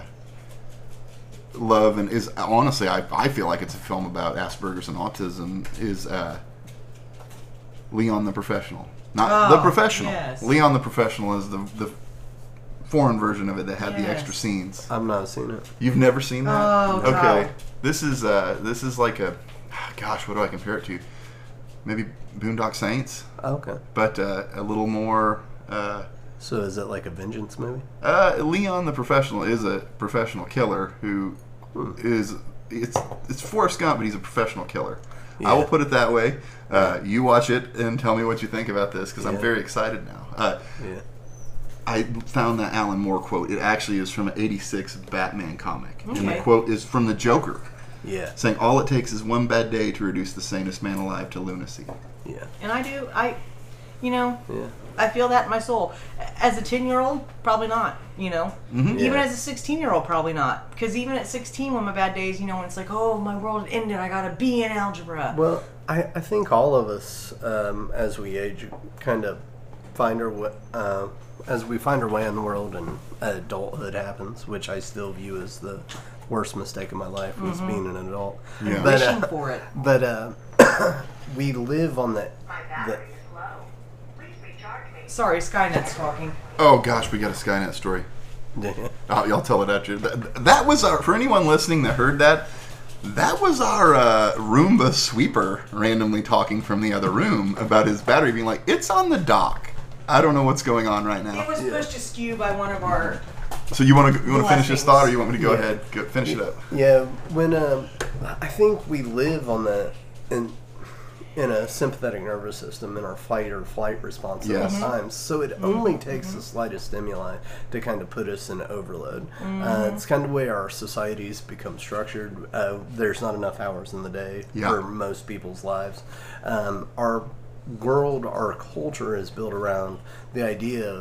love and is honestly I, I feel like it's a film about Asperger's and autism is uh, Leon the Professional. Not Oh, The Professional. yes. Leon the Professional is the the foreign version of it that had the Yes. extra scenes. I've not seen it. You've never seen that? Oh, okay. wow. This is uh this is like a gosh, what do I compare it to? Maybe Boondock Saints, Oh, okay. but uh, a little more uh, So is it like a vengeance movie? uh, Leon the Professional is a professional killer who Hmm. is it's it's Forrest Gump, but he's a professional killer. I Yeah. will put it that way. Uh, you watch it and tell me what you think about this because I'm Yeah. very excited now. Uh, Yeah. I found that Alan Moore quote. It actually is from an eighty-six Batman comic, and the Okay. quote is from the Joker, Yeah. saying, "All it takes is one bad day to reduce the sanest man alive to lunacy." Yeah. And I do, I, you know, Yeah. I feel that in my soul. As a ten-year-old, probably not, you know. Mhm. Even Yeah. as a sixteen-year-old, probably not. Because even at sixteen, when my bad days, you know, when it's like, oh, my world ended, I got a B in algebra. Well, I, I think all of us, um, as we age, kind of find our way, uh, as we find our way in the world and adulthood happens, which I still view as the worst mistake of my life was being an adult. Yeah. But, Wishing uh, for it. but uh, we live on the, My the battery is low. Please recharge me. Sorry, Skynet's talking. Oh gosh, we got a Skynet story. Oh, y'all tell it after. That, that was our, for anyone listening that heard that. That was our uh, Roomba sweeper randomly talking from the other room about his battery being like, it's on the dock. I don't know what's going on right It now. was pushed askew by one of our. So you want to you want to finish this Blessings. thought, or you want me to go Yeah. ahead go, finish it up? Yeah, when um, I think we live on the in in a sympathetic nervous system in our fight or flight response Yes. at all times. So it only takes the slightest stimuli to kind of put us in overload. Uh, it's kind of the way our societies become structured. Uh, there's not enough hours in the day Yeah. for most people's lives. Um, our world, our culture is built around the idea of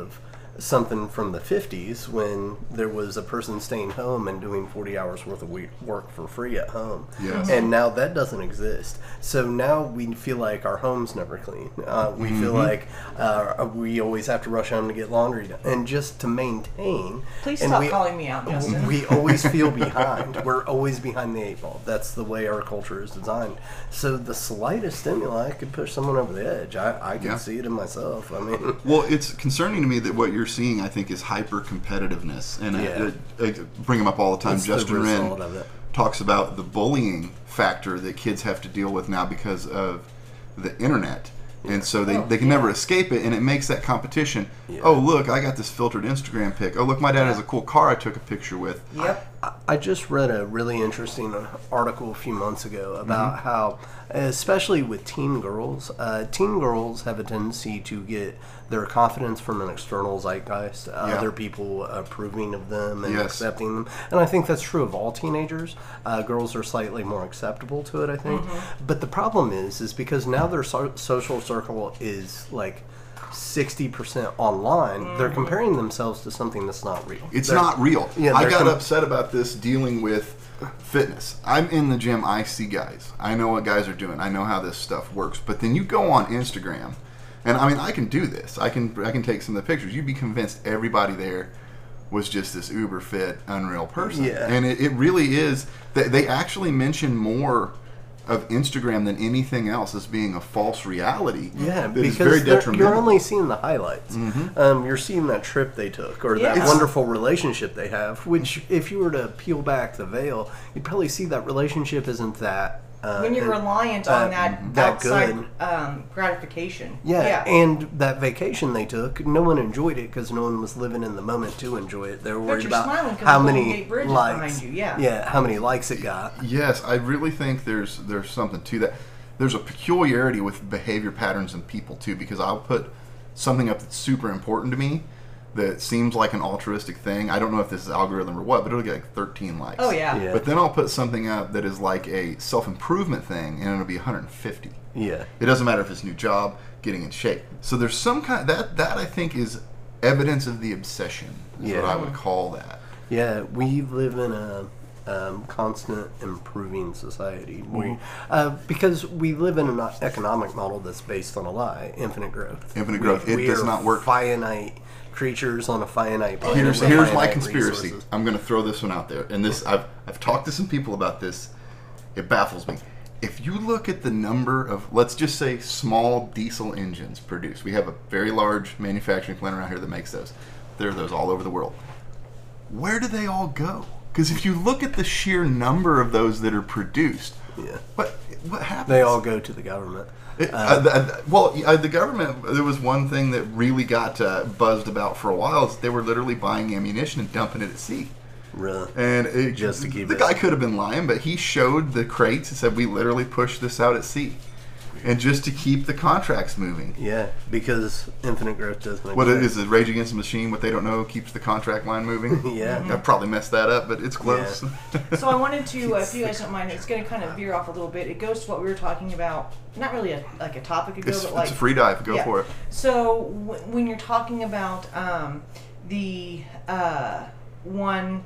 something from the fifties when there was a person staying home and doing forty hours worth of we- work for free at home. Yes. And now that doesn't exist. So now we feel like our home's never clean. Uh, we feel like uh, we always have to rush home to get laundry done. And just to maintain. Please and stop we, calling me out, Justin. We always feel behind. We're always behind the eight ball. That's the way our culture is designed. So the slightest stimuli could push someone over the edge. I, I can Yeah. see it in myself. I mean, Well, it's concerning to me that what you're seeing, I think, is hyper competitiveness, and Yeah. I, I, I bring them up all the time. It's the Justin Wren result of it. talks about the bullying factor that kids have to deal with now because of the internet, and so they, Oh, they can yeah. never escape it, and it makes that competition. Yeah. Oh, look, I got this filtered Instagram pic. Oh, look, my dad has a cool car I took a picture with. Yep. I- I just read a really interesting article a few months ago about Mm-hmm. how, especially with teen girls, uh, teen girls have a tendency to get their confidence from an external zeitgeist, uh, Yeah. other people approving of them and Yes. accepting them. And I think that's true of all teenagers. Uh, girls are slightly more acceptable to it, I think. Mm-hmm. But the problem is, is because now their so- social circle is like sixty percent online, they're comparing themselves to something that's not real. It's They're- not real. Yeah, I they're got com- upset about this dealing with fitness. I'm in the gym. I see guys. I know what guys are doing. I know how this stuff works. But then you go on Instagram, and I mean, I can do this. I can I can take some of the pictures. You'd be convinced everybody there was just this uber fit, unreal person. Yeah. And it, it really is. They, they actually mention more of Instagram than anything else as being a false reality. Yeah, that is because very they're- detrimental. you're only seeing the highlights. Um, you're seeing that trip they took or that Yeah. wonderful relationship they have, which if you were to peel back the veil, you'd probably see that relationship isn't that... Uh, When you're uh, reliant uh, on that, that outside good. um, gratification. Yeah, and that vacation they took, no one enjoyed it because no one was living in the moment to enjoy it. They were worried you're about smiling 'cause how the Golden many Gate Bridge is likes. behind you, yeah. yeah, how many likes it got. Yes, I really think there's there's something to that. There's a peculiarity with behavior patterns in people too, because I'll put something up that's super important to me that seems like an altruistic thing. I don't know if this is algorithm or what, but it'll get like thirteen likes. Oh, yeah. Yeah. But then I'll put something up that is like a self-improvement thing, and it'll be one hundred fifty. Yeah. It doesn't matter if it's a new job, getting in shape. So there's some kind that that I think is evidence of the obsession. Is Yeah. what I would call that. Yeah, we live in a um, constant improving society. We, uh, because we live in an economic model that's based on a lie, infinite growth. Infinite We- growth. It we does are not work. Finite creatures on a finite planet. Here's with here's my finite conspiracy. resources. I'm going to throw this one out there, and this I've I've talked to some people about this. It baffles me. If you look at the number of, let's just say, small diesel engines produced, we have a very large manufacturing plant around here that makes those. There are those all over the world. Where do they all go? Because if you look at the sheer number of those that are produced, Yeah. what what happens? They all go to the government. It, uh, the, uh, well, uh, the government, there was one thing that really got uh, buzzed about for a while is they were literally buying ammunition and dumping it at sea. Really. And it, Just to keep the it- guy could have been lying, but he showed the crates and said, we literally pushed this out at sea. And just to keep the contracts moving. Yeah, because infinite growth doesn't What it exist. is, it Rage Against the Machine, what they don't know keeps the contract line moving? Yeah. I probably messed that up, but it's close. So I wanted to, uh, if you guys don't mind, it's going to kind of veer off a little bit. It goes to what we were talking about, not really a, like a topic ago, it's, but like it's a free dive. Go yeah. for it. So w- when you're talking about um, the uh, one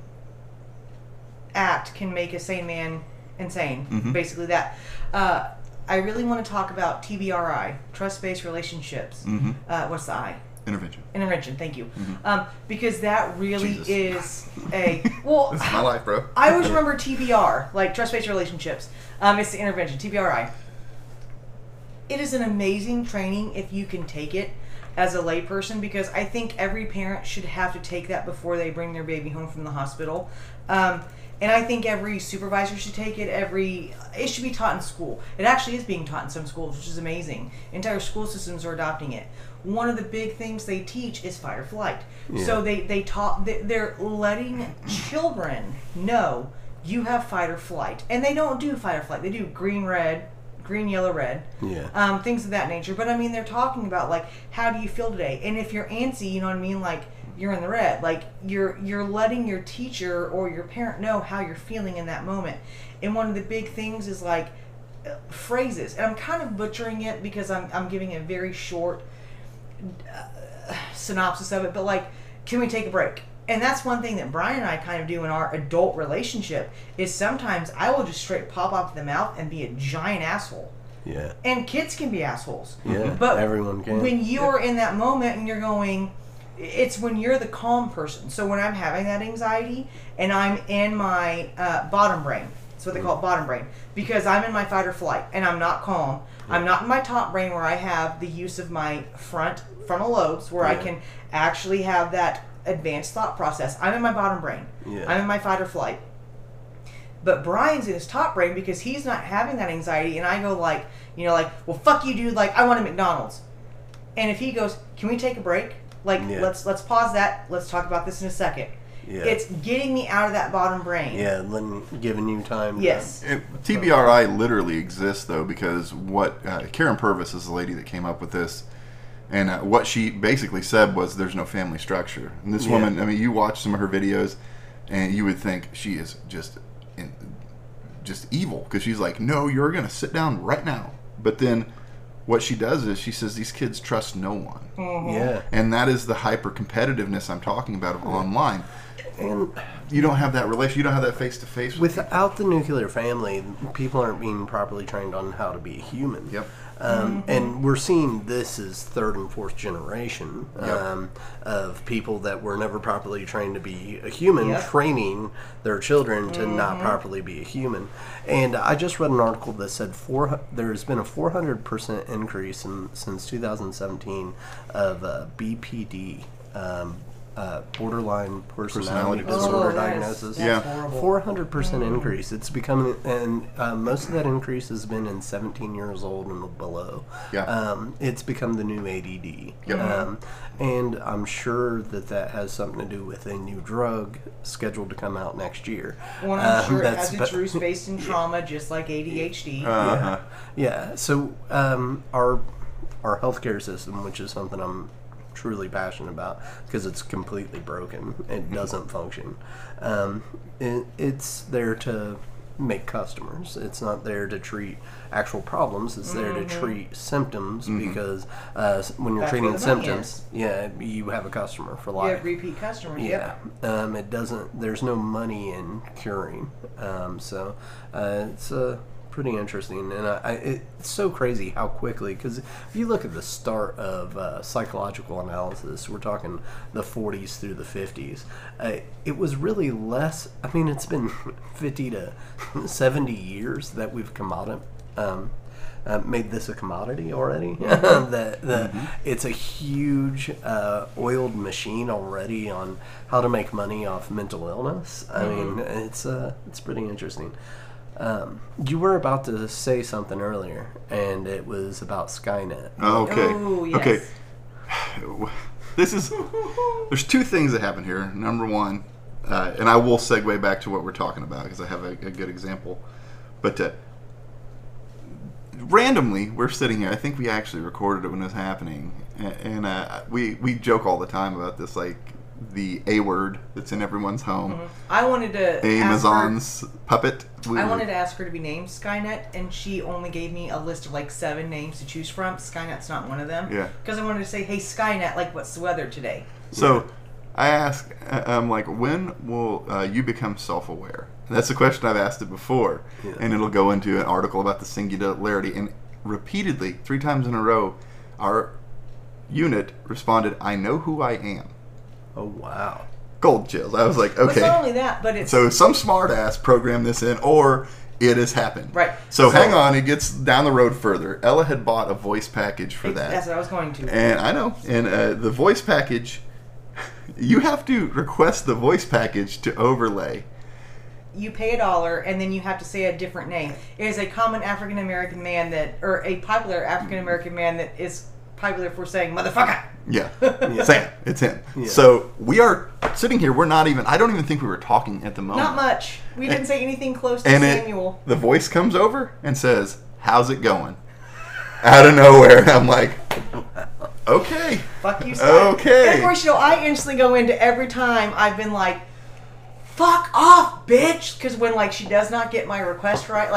act can make a sane man insane, Mhm. basically that. Uh, I really want to talk about T B R I, trust-based relationships. Mhm. Uh, what's the I? Intervention. Intervention. Thank you. Um, because that really Jesus. is a well. This is my life, bro. I always remember T B R, like trust-based relationships. Um, it's the intervention, T B R I. It is an amazing training if you can take it as a layperson, because I think every parent should have to take that before they bring their baby home from the hospital. Um, and I think every supervisor should take it. Every it should be taught in school. It actually is being taught in some schools, which is amazing. Entire school systems are adopting it. One of the big things they teach is fight or flight. So Yeah. they they taught they- they're letting children know you have fight or flight, and they don't do fight or flight. They do green, red, green, yellow, red. Yeah. Um, things of that nature. But I mean, they're talking about like, how do you feel today? And if you're antsy, you know what I mean, like you're in the red. Like you're you're letting your teacher or your parent know how you're feeling in that moment. And one of the big things is like uh, phrases. And I'm kind of butchering it because I'm I'm giving a very short uh, synopsis of it, but like, can we take a break? And that's one thing that Brian and I kind of do in our adult relationship is sometimes I will just straight pop off the mouth and be a giant asshole. Yeah. And kids can be assholes. Yeah. But everyone can. when you're in that moment and you're going, it's when you're the calm person. So when I'm having that anxiety and I'm in my uh, bottom brain, that's what they call it, bottom brain, because I'm in my fight or flight and I'm not calm. I'm not in my top brain where I have the use of my front frontal lobes where I Yeah. can actually have that advanced thought process. I'm in my bottom brain. Yeah. I'm in my fight or flight. But Brian's in his top brain because he's not having that anxiety, and I go like, you know, like, well, fuck you, dude. Like, I want a McDonald's. And if he goes, can we take a break? Like, Yeah. let's let's pause that. Let's talk about this in a second. Yeah. It's getting me out of that bottom brain. Yeah, letting, giving you time. Yes. It, T B R I literally exists though because what uh, Karen Purvis is the lady that came up with this, and uh, what she basically said was there's no family structure. And this Yeah. woman, I mean, you watch some of her videos, and you would think she is just, in, just evil because she's like, no, you're gonna sit down right now. But then, what she does is she says these kids trust no one, Mhm. Yeah. and that is the hyper competitiveness I'm talking about of online. And You don't have that relation. You don't have that face to face with people. without the nuclear family, people aren't being properly trained on how to be a human. Yep. Um, And we're seeing this as third and fourth generation Yep. um, of people that were never properly trained to be a human, Yep. training their children to not properly be a human. And I just read an article that said four, there's been a four hundred percent increase in, since two thousand seventeen of uh, B P D, um, uh, borderline personality, Personality disorder Oh, that is- diagnosis. that's Yeah. horrible. four hundred percent increase. It's becoming, and uh, most of that increase has been in seventeen years old and below. Yeah. Um, it's become the new A D D. Yep. Um, and I'm sure that that has something to do with a new drug scheduled to come out next year. Well, I'm Um, sure it that's has its be- roots based in trauma, just like A D H D. Uh-huh. Yeah. So um, our our healthcare system, which is something I'm truly passionate about because it's completely broken. It doesn't function. Um, it, it's there to make customers. It's not there to treat actual problems. It's there to treat symptoms because uh, when you're That's treating where the money symptoms, yeah, you have a customer for You life. have repeat customers. Yeah, Yep. um, it doesn't. There's no money in curing, um, so uh, it's uh, pretty interesting, and I, I, it's so crazy how quickly. Because if you look at the start of uh, psychological analysis, we're talking the forties through the fifties. Uh, it was really less. I mean, it's been fifty to seventy years that we've commodit. Um, Uh, made this a commodity already. that the, It's a huge uh, oiled machine already on how to make money off mental illness. I mean, it's uh, it's pretty interesting. Um, you were about to say something earlier, and it was about Skynet. Okay. Oh, yes. Okay. This is. There's two things that happen here. Number one, uh, and I will segue back to what we're talking about because I have a, a good example. But uh, randomly, we're sitting here. I think we actually recorded it when it was happening, and, and uh, we we joke all the time about this, like the A word that's in everyone's home, I wanted to ask her, Amazon's puppet. We I were- wanted to ask her to be named Skynet, and she only gave me a list of like seven names to choose from. Skynet's not one of them. Yeah. Because I wanted to say, hey, Skynet, like, what's the weather today? So I ask, uh, I'm like, when will uh, you become self-aware? And that's a question I've asked it before, Yeah. and it'll go into an article about the singularity. And repeatedly, three times in a row, our unit responded, "I know who I am." Oh wow! Gold chills. I was like, But it's not okay. only that, but it's So some smart ass programmed this in, or it has happened. Right. So, So- hang on, it gets down the road further. Ella had bought a voice package for that. that's what I was going to. And I know. And uh, the voice package, you have to request the voice package to overlay. You pay a dollar, and then you have to say a different name. It is a common African American man that, or a popular African American man that is popular for saying "motherfucker." Yeah. Sam. It's him. Yeah. So we are sitting here. We're not even, I don't even think we were talking at the moment. Not much. We didn't say anything close to And it, Samuel. the voice comes over and says, "How's it going?" Out of nowhere. And I'm like, okay. Fuck you, Skynet. Okay. And of course, you know, I instantly go into every time I've been like, fuck off, bitch. Because when, like, she does not get my request right, like,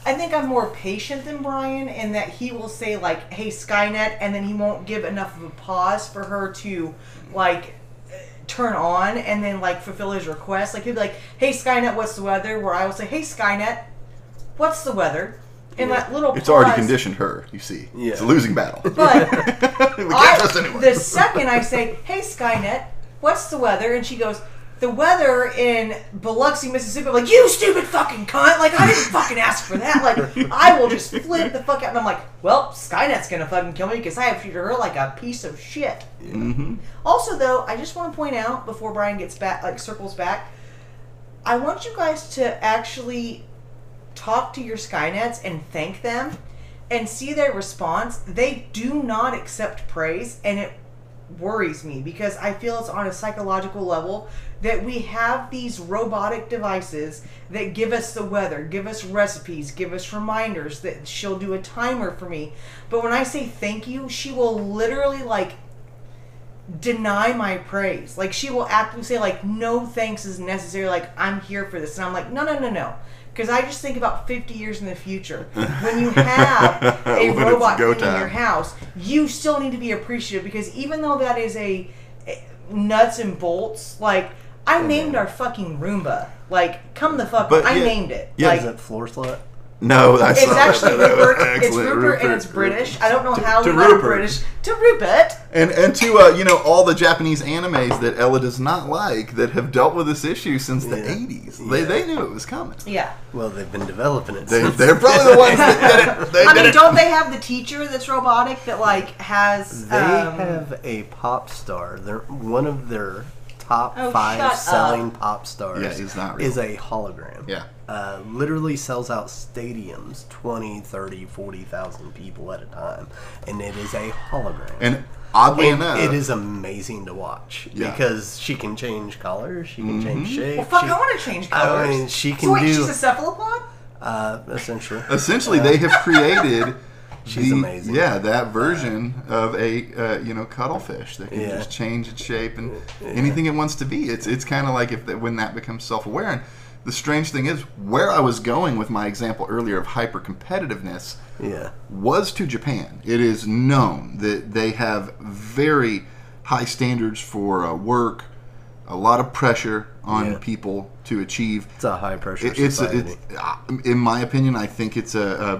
I think I'm more patient than Brian in that he will say like, "Hey Skynet," and then he won't give enough of a pause for her to like turn on and then like fulfill his request. Like he'll be like, "Hey Skynet, what's the weather?" Where I will say, "Hey Skynet, what's the weather?" And Yeah. that little It's pause, already conditioned her, you see. Yeah. It's a losing battle. But we can't I, trust anyone. the second I say, "Hey Skynet, what's the weather?" and she goes, "The weather in Biloxi, Mississippi," I'm like, "You stupid fucking cunt! Like I didn't fucking ask for that!" Like I will just flip the fuck out, and I'm like, "Well, Skynet's gonna fucking kill me because I have treated her like a piece of shit." Mm-hmm. Also, though, I just want to point out before Brian gets back, like circles back, I want you guys to actually talk to your Skynets and thank them and see their response. They do not accept praise, and it worries me because I feel it's on a psychological level that we have these robotic devices that give us the weather, give us recipes, give us reminders that she'll do a timer for me. But when I say thank you, she will literally like deny my praise. Like she will actively say like, "No thanks is necessary. Like I'm here for this." And I'm like, "No, no, no, no." Because I just think about fifty years in the future. When you have a When it's robot go cleaning time. your house, you still need to be appreciative because even though that is a, a nuts and bolts, like I named our fucking Roomba. Like, come the fuck, But I yeah, named it. yeah, like, Is it floor slut? No, that's it's not actually that- Rupert. It's excellent. Rupert, and it's British. I don't know how to we got it Rupert. British to Rupert. And and to uh, you know all the Japanese animes that Ella does not like that have dealt with this issue since the Yeah. eighties. They Yeah. they knew it was coming. Yeah. Well, they've been developing it They since. they're probably the ones that did it. They I did mean, it. don't they have the teacher that's robotic that like has? They um, have a pop star. They're one of their top Oh, five shut selling up. pop stars. Yeah, it's not real. Is a hologram. Yeah. Uh, literally sells out stadiums, twenty, thirty, forty thousand people at a time, and it is a hologram. And oddly And enough, it is amazing to watch Yeah. because she can change colors, she can change shape. Well, fuck, she, I want to change I colors. mean, she can so wait, do- she's a cephalopod? uh, essentially. essentially they have created. She's the- amazing. Yeah, that version of a uh, you know cuttlefish that can Yeah. just change its shape and anything it wants to be. It's it's kind of like if the, when that becomes self-aware. And the strange thing is, where I was going with my example earlier of hyper competitiveness Yeah. was to Japan. It is known that they have very high standards for uh, work, a lot of pressure on Yeah. people to achieve. It's a high pressure It- it's, society. it's uh, in my opinion, I think it's a, a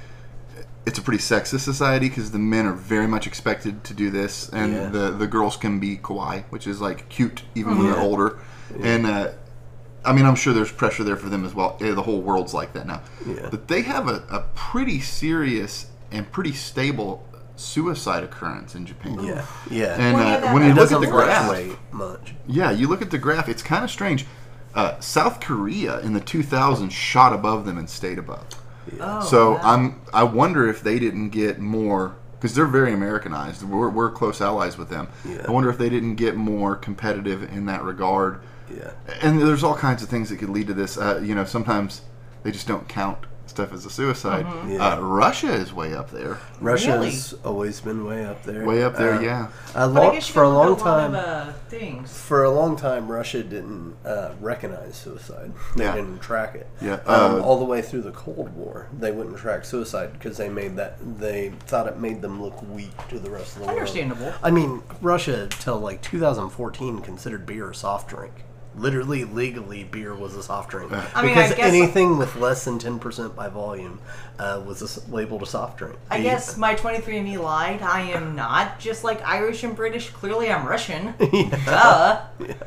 it's a pretty sexist society because the men are very much expected to do this, and Yeah. the the girls can be kawaii, which is like cute even when they're Yeah. older. And uh, I mean, I'm sure there's pressure there for them as well. Eh, The whole world's like that now. Yeah. But they have a, a pretty serious and pretty stable suicide occurrence in Japan. yeah. Yeah. And Well, yeah, uh, that- when it you look at doesn't the graph, fluctuate much. yeah, you look at the graph, it's kind of strange. Uh, South Korea in the two thousands shot above them and stayed above. Oh, So wow. I'm I wonder if they didn't get more because they're very Americanized. We're, we're close allies with them. Yeah. I wonder if they didn't get more competitive in that regard. Yeah. And there's all kinds of things that could lead to this. Uh, you know, sometimes they just don't count stuff as a suicide. Mm-hmm. Yeah. Uh, Russia is way up there. Russia's always been way up there. Way up there, Uh, yeah. A But I long, guess you for a gotta long look at lot time, of, uh, things. for a long time, Russia didn't uh, recognize suicide. They Yeah. didn't track it. Yeah, Um, uh, all the way through the Cold War, they wouldn't track suicide because they made that they thought it made them look weak to the rest of the world. Understandable. I mean, Russia till like two thousand fourteen considered beer a soft drink. Literally, legally, beer was a soft drink I mean, I because guess- anything with less than ten percent by volume uh, was a s labeled a soft drink. I The- guess my twenty-three and me lied. I am not just like Irish and British. Clearly, I'm Russian. Duh.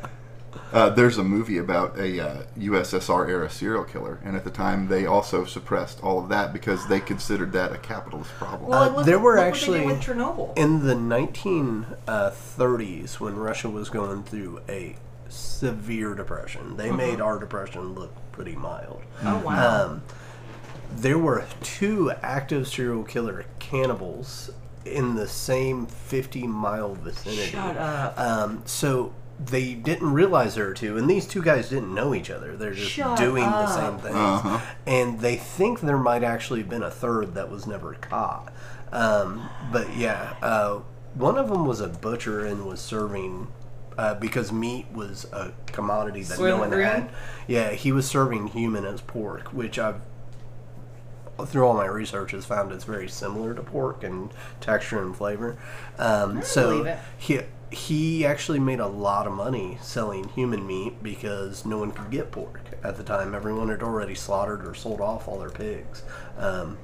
Uh, there's a movie about a uh, U S S R era serial killer, and at the time they also suppressed all of that because they considered that a capitalist problem. Well, Uh, look, there were look actually- what they did with Chernobyl. In the nineteen thirties, when Russia was going through a severe depression, they made our depression look pretty mild. oh wow. Um, there were two active serial killer cannibals in the same fifty mile vicinity. Shut up. Um, so they didn't realize there were two, and these two guys didn't know each other. They're just Shut doing the up. same things. Uh-huh. And they think there might actually have been a third that was never caught. Um, but yeah, uh, one of them was a butcher and was serving. Uh, because meat was a commodity that no Soylent one Green? had. Yeah, he was serving human as pork, which I've through all my research, has found it's very similar to pork in texture and flavor. Um, I so believe it. he he actually made a lot of money selling human meat because no one could get pork at the time. Everyone had already slaughtered or sold off all their pigs. Um,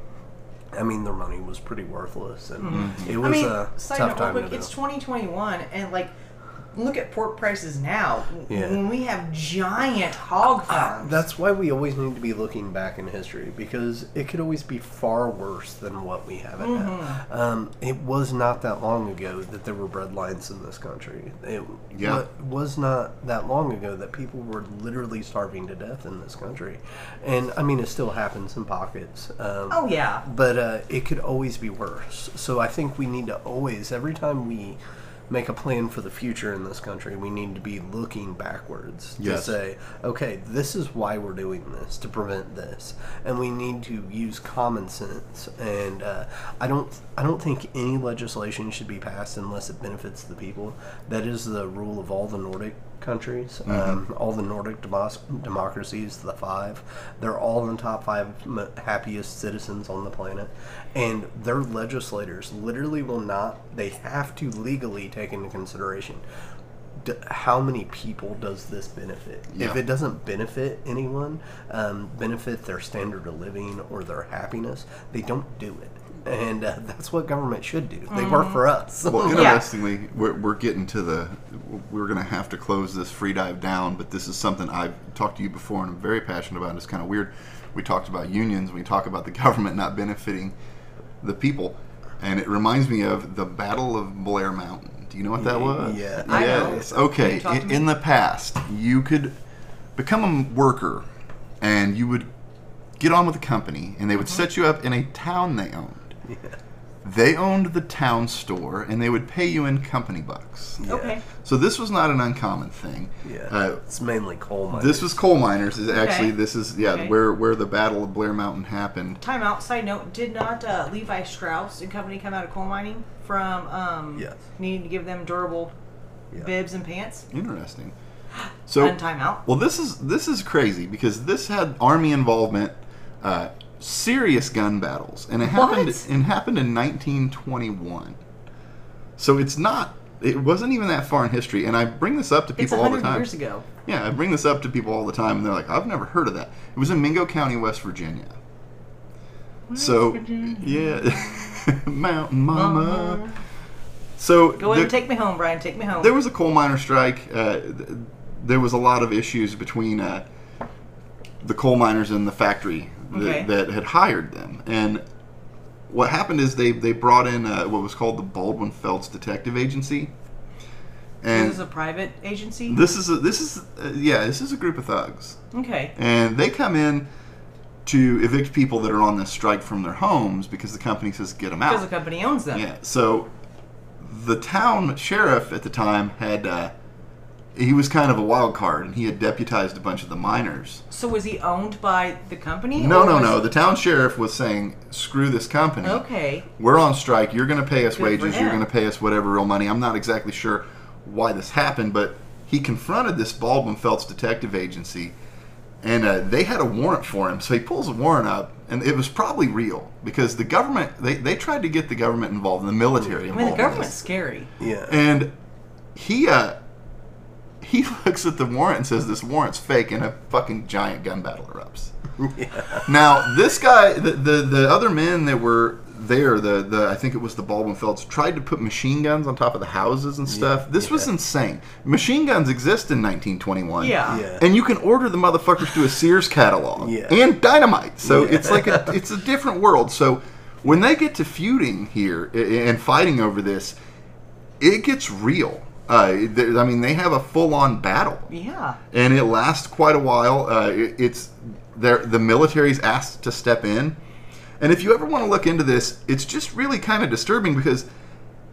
I mean, their money was pretty worthless, and Mm-hmm. it was I mean, a side tough note, time real to quick, do. it's twenty twenty-one, and like, look at pork prices now. Yeah. When we have giant hog farms. That's why we always need to be looking back in history, because it could always be far worse than what we have it now. Um, it was not that long ago that there were breadlines in this country. It Yeah. wa- was not that long ago that people were literally starving to death in this country. And, I mean, it still happens in pockets. Um, oh yeah. But uh, it could always be worse. So I think we need to always, every time we make a plan for the future in this country, we need to be looking backwards to Yes. say, okay, this is why we're doing this, to prevent this, and we need to use common sense. And uh, I don't, I don't think any legislation should be passed unless it benefits the people. That is the rule of all the Nordic countries, um, all the Nordic demos- democracies, the five. They're all in the top five m- happiest citizens on the planet, and their legislators literally will not. They have to legally take into consideration d- how many people does this benefit. Yeah. If it doesn't benefit anyone, um, benefit their standard of living or their happiness, they don't do it. And uh, that's what government should do. They work for us. Well, Yeah. interestingly, we're, we're getting to the. We're going to have to close this free dive down, but this is something I've talked to you before and I'm very passionate about. And it's kind of weird. We talked about unions. We talk about the government not benefiting the people, and it reminds me of the Battle of Blair Mountain. Do you know what that was? Yeah. I know. Yes. Can Okay. you talk to In, me? in the past, you could become a worker, and you would get on with the company, and they would set you up in a town they owned. Yeah. They owned the town store, and they would pay you in company bucks. Yeah. Okay. So this was not an uncommon thing. Yeah. Uh, It's mainly coal miners. this was coal miners. Is actually Okay. this is yeah Okay. where where the Battle of Blair Mountain happened. Time out. Side note: did not uh, Levi Strauss and company come out of coal mining from um, Yes. needing to give them durable Yeah. bibs and pants? Interesting. So And time out. well, this is this is crazy because this had army involvement, uh, serious gun battles, and it happened. What? It happened in nineteen twenty-one. So it's not. It wasn't even that far in history, and I bring this up to It's people a all the hundred time. years ago. Yeah, I bring this up to people all the time, and they're like, "I've never heard of that." It was in Mingo County, West Virginia. so, yeah, Mountain Mama. Mama. So Go ahead the- and take me home, Brian. Take me home. there was a coal miner strike. Uh, th- there was a lot of issues between uh, the coal miners and the factory that, Okay. that had hired them. And what happened is they, they brought in uh, what was called the Baldwin Felts Detective Agency. And this is a private agency. this is a, this is uh, yeah this is a group of thugs, Okay. and they come in to evict people that are on this strike from their homes because the company says get them out. Because the company owns them. Yeah. So the town sheriff at the time had uh, he was kind of a wild card, and he had deputized a bunch of the miners. So was he owned by the company? No, or no, was- no. The town sheriff was saying, "Screw this company. Okay. We're on strike. You're going to pay us Good for wages. You're him. going to pay us whatever real money." I'm not exactly sure why this happened, but he confronted this Baldwin Felts Detective Agency, and uh, they had a warrant for him. So he pulls a warrant up, and it was probably real because the government they, they tried to get the government involved, the military I involved. mean, the in government's this. scary. Yeah. And he uh he looks at the warrant and says this warrant's fake, and a fucking giant gun battle erupts. Yeah. Now this guy, the, the the other men that were there, the the I think it was the Baldwin Felts, tried to put machine guns on top of the houses and stuff. Yeah, This was yeah. insane. Machine guns exist in nineteen twenty-one. Yeah. Yeah. And you can order the motherfuckers to a Sears catalog. Yeah. And dynamite. So Yeah. it's like a it's a different world. So when they get to feuding here i- and fighting over this, it gets real. Uh, there- I mean, they have a full-on battle, Yeah. and it lasts quite a while. Uh, it, it's there. The military's asked to step in, and if you ever want to look into this, it's just really kind of disturbing because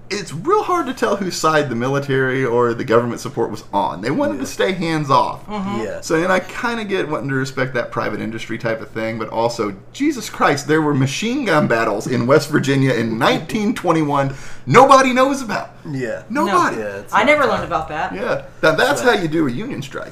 it's real hard to tell whose side the military or the government support was on. They wanted Yeah. to stay hands off. Yeah. So, and I kind of get wanting to respect that private industry type of thing, but also, Jesus Christ, there were machine gun battles in West Virginia in nineteen twenty-one nobody knows about. Yeah. Nobody. Yeah, Yeah. it's I not never time. learned about that. That, that's how you do a union strike.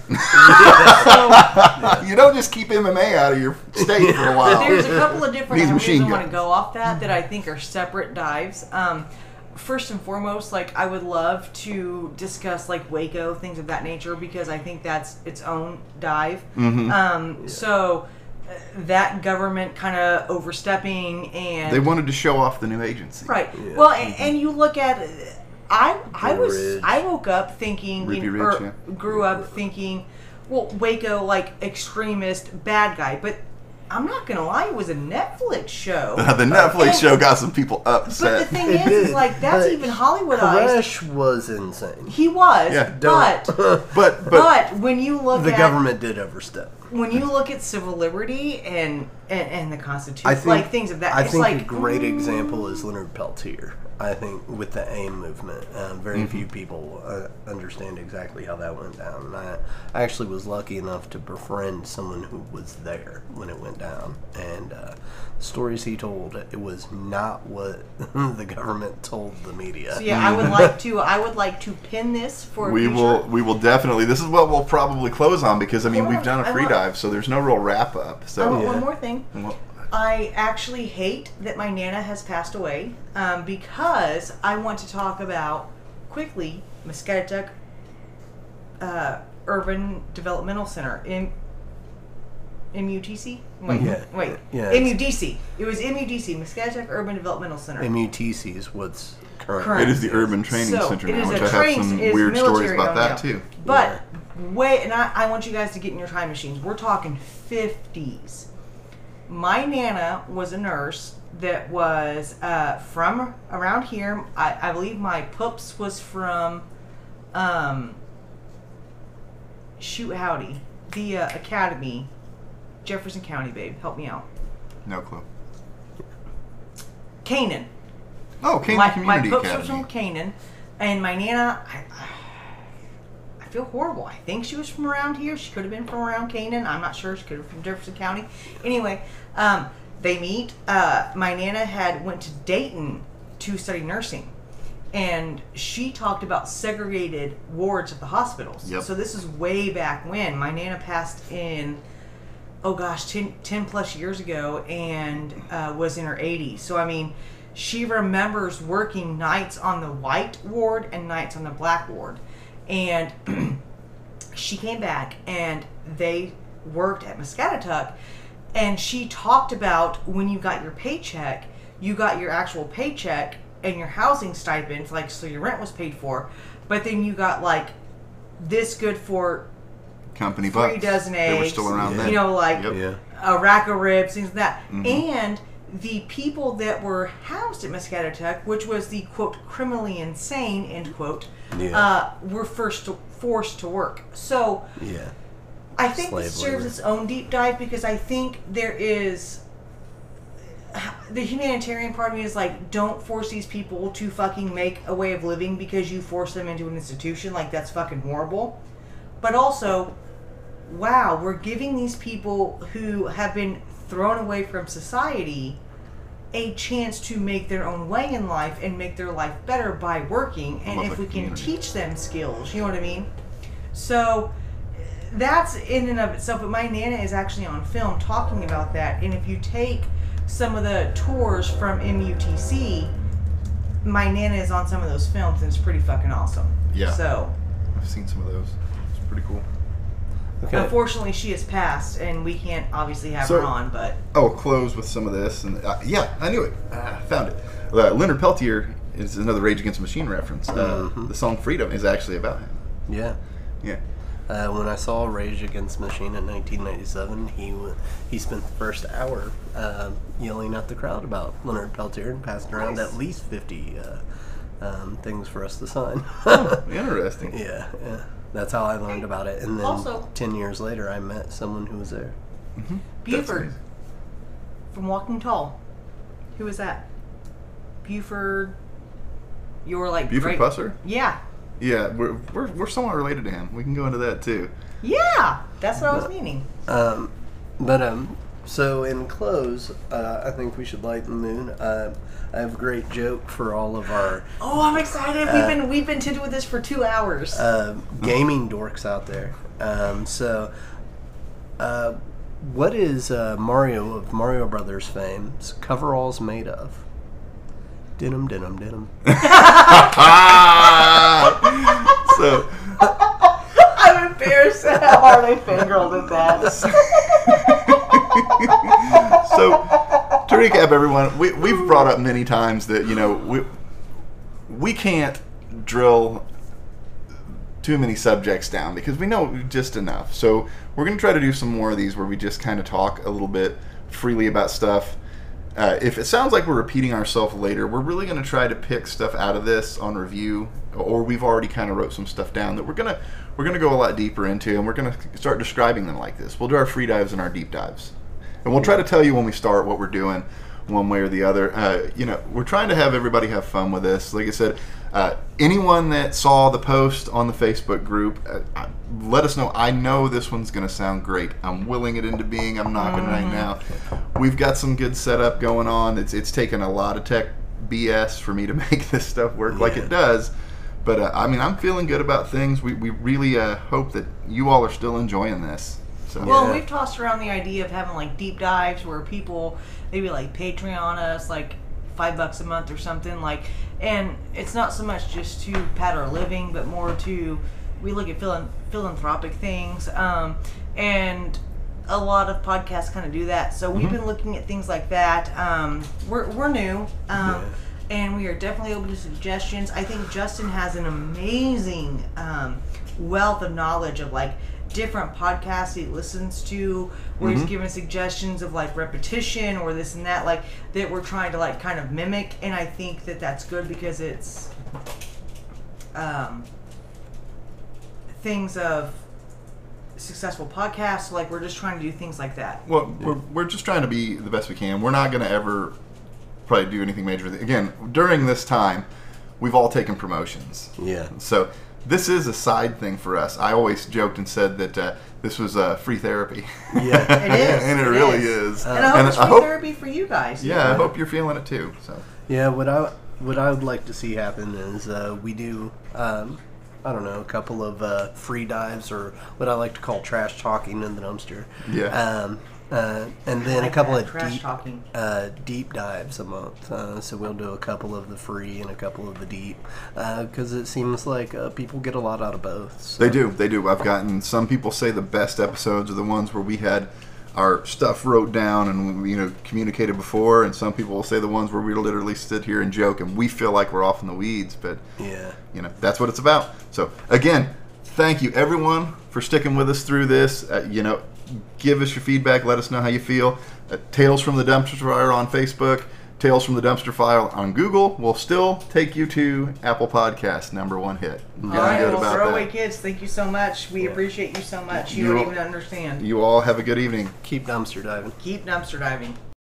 So, You don't just keep M M A out of your state for a while. there's a couple of different These avenues machine I want to guns. go off that that I think are separate dives. Um, first and foremost, like I would love to discuss like Waco, things of that nature, because I think that's its own dive. Mm-hmm. Um, So uh, that government kind of overstepping and They wanted to show off the new agency. right. Yeah. Well, and, and you look at. I I Blue was Ridge. I woke up thinking Ruby you know, Ridge, or yeah. grew up thinking, well, Waco like extremist bad guy, but I'm not gonna lie, it was a Netflix show. the Netflix And- show got some people But the upset. thing It is, is did, like that's but even Hollywoodized. Koresh was insane. He was, Yeah, but but, but, but when you look the at government did overstep. when you look at civil liberty and and, and the Constitution, I think like things of that, I it's think like a great mm, example is Leonard Peltier. I think with the AIM movement, uh, very Mm-hmm. few people uh, understand exactly how that went down. And I, I actually was lucky enough to befriend someone who was there when it went down. And uh, the stories he told, it was not what the government told the media. So yeah, I would like to I would like to pin this for we future. will we will definitely. This is what we'll probably close on because I mean Hold we've on, done a I free want- dive, so there's no real wrap up. I So want Yeah. one more thing. well, I actually hate that my Nana has passed away um, because I want to talk about quickly Muscatatuck uh, Urban Developmental Center in M U T C. Wait, Yeah. wait, Yeah, M U D C. It was M U D C, Muscatatuck Urban Developmental Center. M U T C is what's current. Current. it is the Urban Training So, Center it now, is which a I have train- some it is weird stories military about owned that now. too. But wait, and I, I want you guys to get in your time machines. We're talking fifties. My Nana was a nurse that was uh, from around here. I, I believe my pups was from, um, shoot howdy, the uh, academy, Jefferson County, babe. Help me out. No clue. Canaan. Oh, Canaan my, Community my pups Academy. was from Canaan, and my Nana, I, I feel horrible. I think she was from around here. She could have been from around Canaan. I'm not sure. She could have been from Jefferson County. Anyway, um, they meet. Uh, my Nana had went to Dayton to study nursing, and she talked about segregated wards at the hospitals. Yep. So this is way back when. My Nana passed in, oh gosh, ten, ten plus years ago, and uh, was in her eighties. So I mean, she remembers working nights on the white ward and nights on the black ward. And she came back and they worked at Muscatatuck, and she talked about when you got your paycheck, you got your actual paycheck and your housing stipend, like so your rent was paid for, but then you got like this good for Company three bucks. dozen They were eggs, still around Yeah. then. you know, like Yep. Yeah. a rack of ribs, things like that. Mhm. And the people that were housed at Muscatatuck, which was the quote criminally insane end quote, Yeah. uh, were first to, forced to work. So Yeah. I think Slave this serves labor. its own deep dive because I think there is the humanitarian part of me is like, don't force these people to fucking make a way of living because you force them into an institution. Like, that's fucking horrible. But also, wow, we're giving these people who have been thrown away from society a chance to make their own way in life and make their life better by working. And Love if the we can community. teach them skills, you know what I mean? So that's in and of itself. But my Nana is actually on film talking about that. And if you take some of the tours from M U T C, my Nana is on some of those films, and it's pretty fucking awesome. Yeah. So I've seen some of those. It's pretty cool. Okay. unfortunately, she has passed, and we can't obviously have So- her on. But I'll close with some of this. And uh, yeah, I knew it. I found it. Uh, Leonard Peltier is another Rage Against the Machine reference. Uh, Mhm. The song "Freedom" is actually about him. Yeah. Yeah. Uh, when I saw Rage Against the Machine in nineteen ninety-seven, he w- he spent the first hour uh, yelling at the crowd about Leonard Peltier and passed around Nice. at least fifty uh, um, things for us to sign. Interesting. yeah, yeah, that's how I learned about it. And then Also- ten years later, I met someone who was there. That's Buford amazing. from Walking Tall, who was that? Buford. your like Buford great- Pusser? Yeah, Yeah, we're, we're we're somewhat related to him. We can go into that too. yeah, that's what I was meaning. Um, but um, so in close, uh, I think we should lighten the mood. Uh, I have a great joke for all of our Oh, I'm excited. We've been we've been tinted with this for two hours. uh, gaming dorks out there. Um, so, uh, what is uh, Mario of Mario Brothers fame's coveralls made of? Denim, denim, denim. So I'm embarrassed at how hard I fangirled at that. so to recap, everyone, we we've brought up many times that you know we we can't drill too many subjects down because we know just enough. So we're going to try to do some more of these where we just kind of talk a little bit freely about stuff. Uh, if it sounds like we're repeating ourselves later, we're really going to try to pick stuff out of this on review, or we've already kind of wrote some stuff down that we're gonna we're gonna go a lot deeper into, and we're gonna start describing them like this. We'll do our free dives and our deep dives, and we'll try to tell you when we start what we're doing, one way or the other. Uh, you know, we're trying to have everybody have fun with this. Like I said, uh, anyone that saw the post on the Facebook group, uh, let us know. I know this one's going to sound great. I'm willing it into being. I'm knocking mm-hmm. right now. We've got some good setup going on. It's it's taken a lot of tech B S for me to make this stuff work yeah. like it does. But, uh, I mean, I'm feeling good about things. We, we really uh, hope that you all are still enjoying this. So, well, yeah. we've tossed around the idea of having, like, deep dives where people maybe, like, Patreon us, like, five bucks a month or something. Like, and it's not so much just to pad our living, but more to, we look at philan- philanthropic things. Um, and a lot of podcasts kind of do that. So we've mm-hmm. been looking at things like that. Um, we're, we're new. Um, yeah. And we are definitely open to suggestions. I think Justin has an amazing um, wealth of knowledge of like different podcasts he listens to, where mm-hmm. he's giving suggestions of like repetition or this and that, like that we're trying to like kind of mimic. And I think that that's good because it's um, things of successful podcasts. Like we're just trying to do things like that. Well, we're we're just trying to be the best we can. We're not going to ever probably do anything major. Again, during this time, we've all taken promotions. Yeah. So this is a side thing for us. I always joked and said that uh, this was uh, free therapy. Yeah, it is. And it, it really is. is. Uh, and I hope and it's I free hope, therapy for you guys. Yeah, I hope you're feeling it too. So. Yeah, what I what I would like to see happen is uh, we do. Um, I don't know, a couple of uh, free dives, or what I like to call trash talking in the dumpster. Yeah. Um, Uh, and then like a couple that, of trash deep, talking. uh, deep dives a month. Uh, so we'll do a couple of the free and a couple of the deep, because uh, it seems like uh, people get a lot out of both. So. They do, they do. I've gotten some people say the best episodes are the ones where we had our stuff wrote down and you know communicated before, and some people will say the ones where we literally sit here and joke and we feel like we're off in the weeds. But yeah, you know that's what it's about. So again, thank you everyone for sticking with us through this. Uh, you know. Give us your feedback. Let us know how you feel. Uh, Tales from the Dumpster Fire on Facebook. Tales from the Dumpster Fire on Google will still take you to Apple Podcasts, number one hit. All right, well, Throwaway Kids, thank you so much. We yeah. appreciate you so much. You, you don't all, even understand. You all have a good evening. Keep dumpster diving. Keep dumpster diving.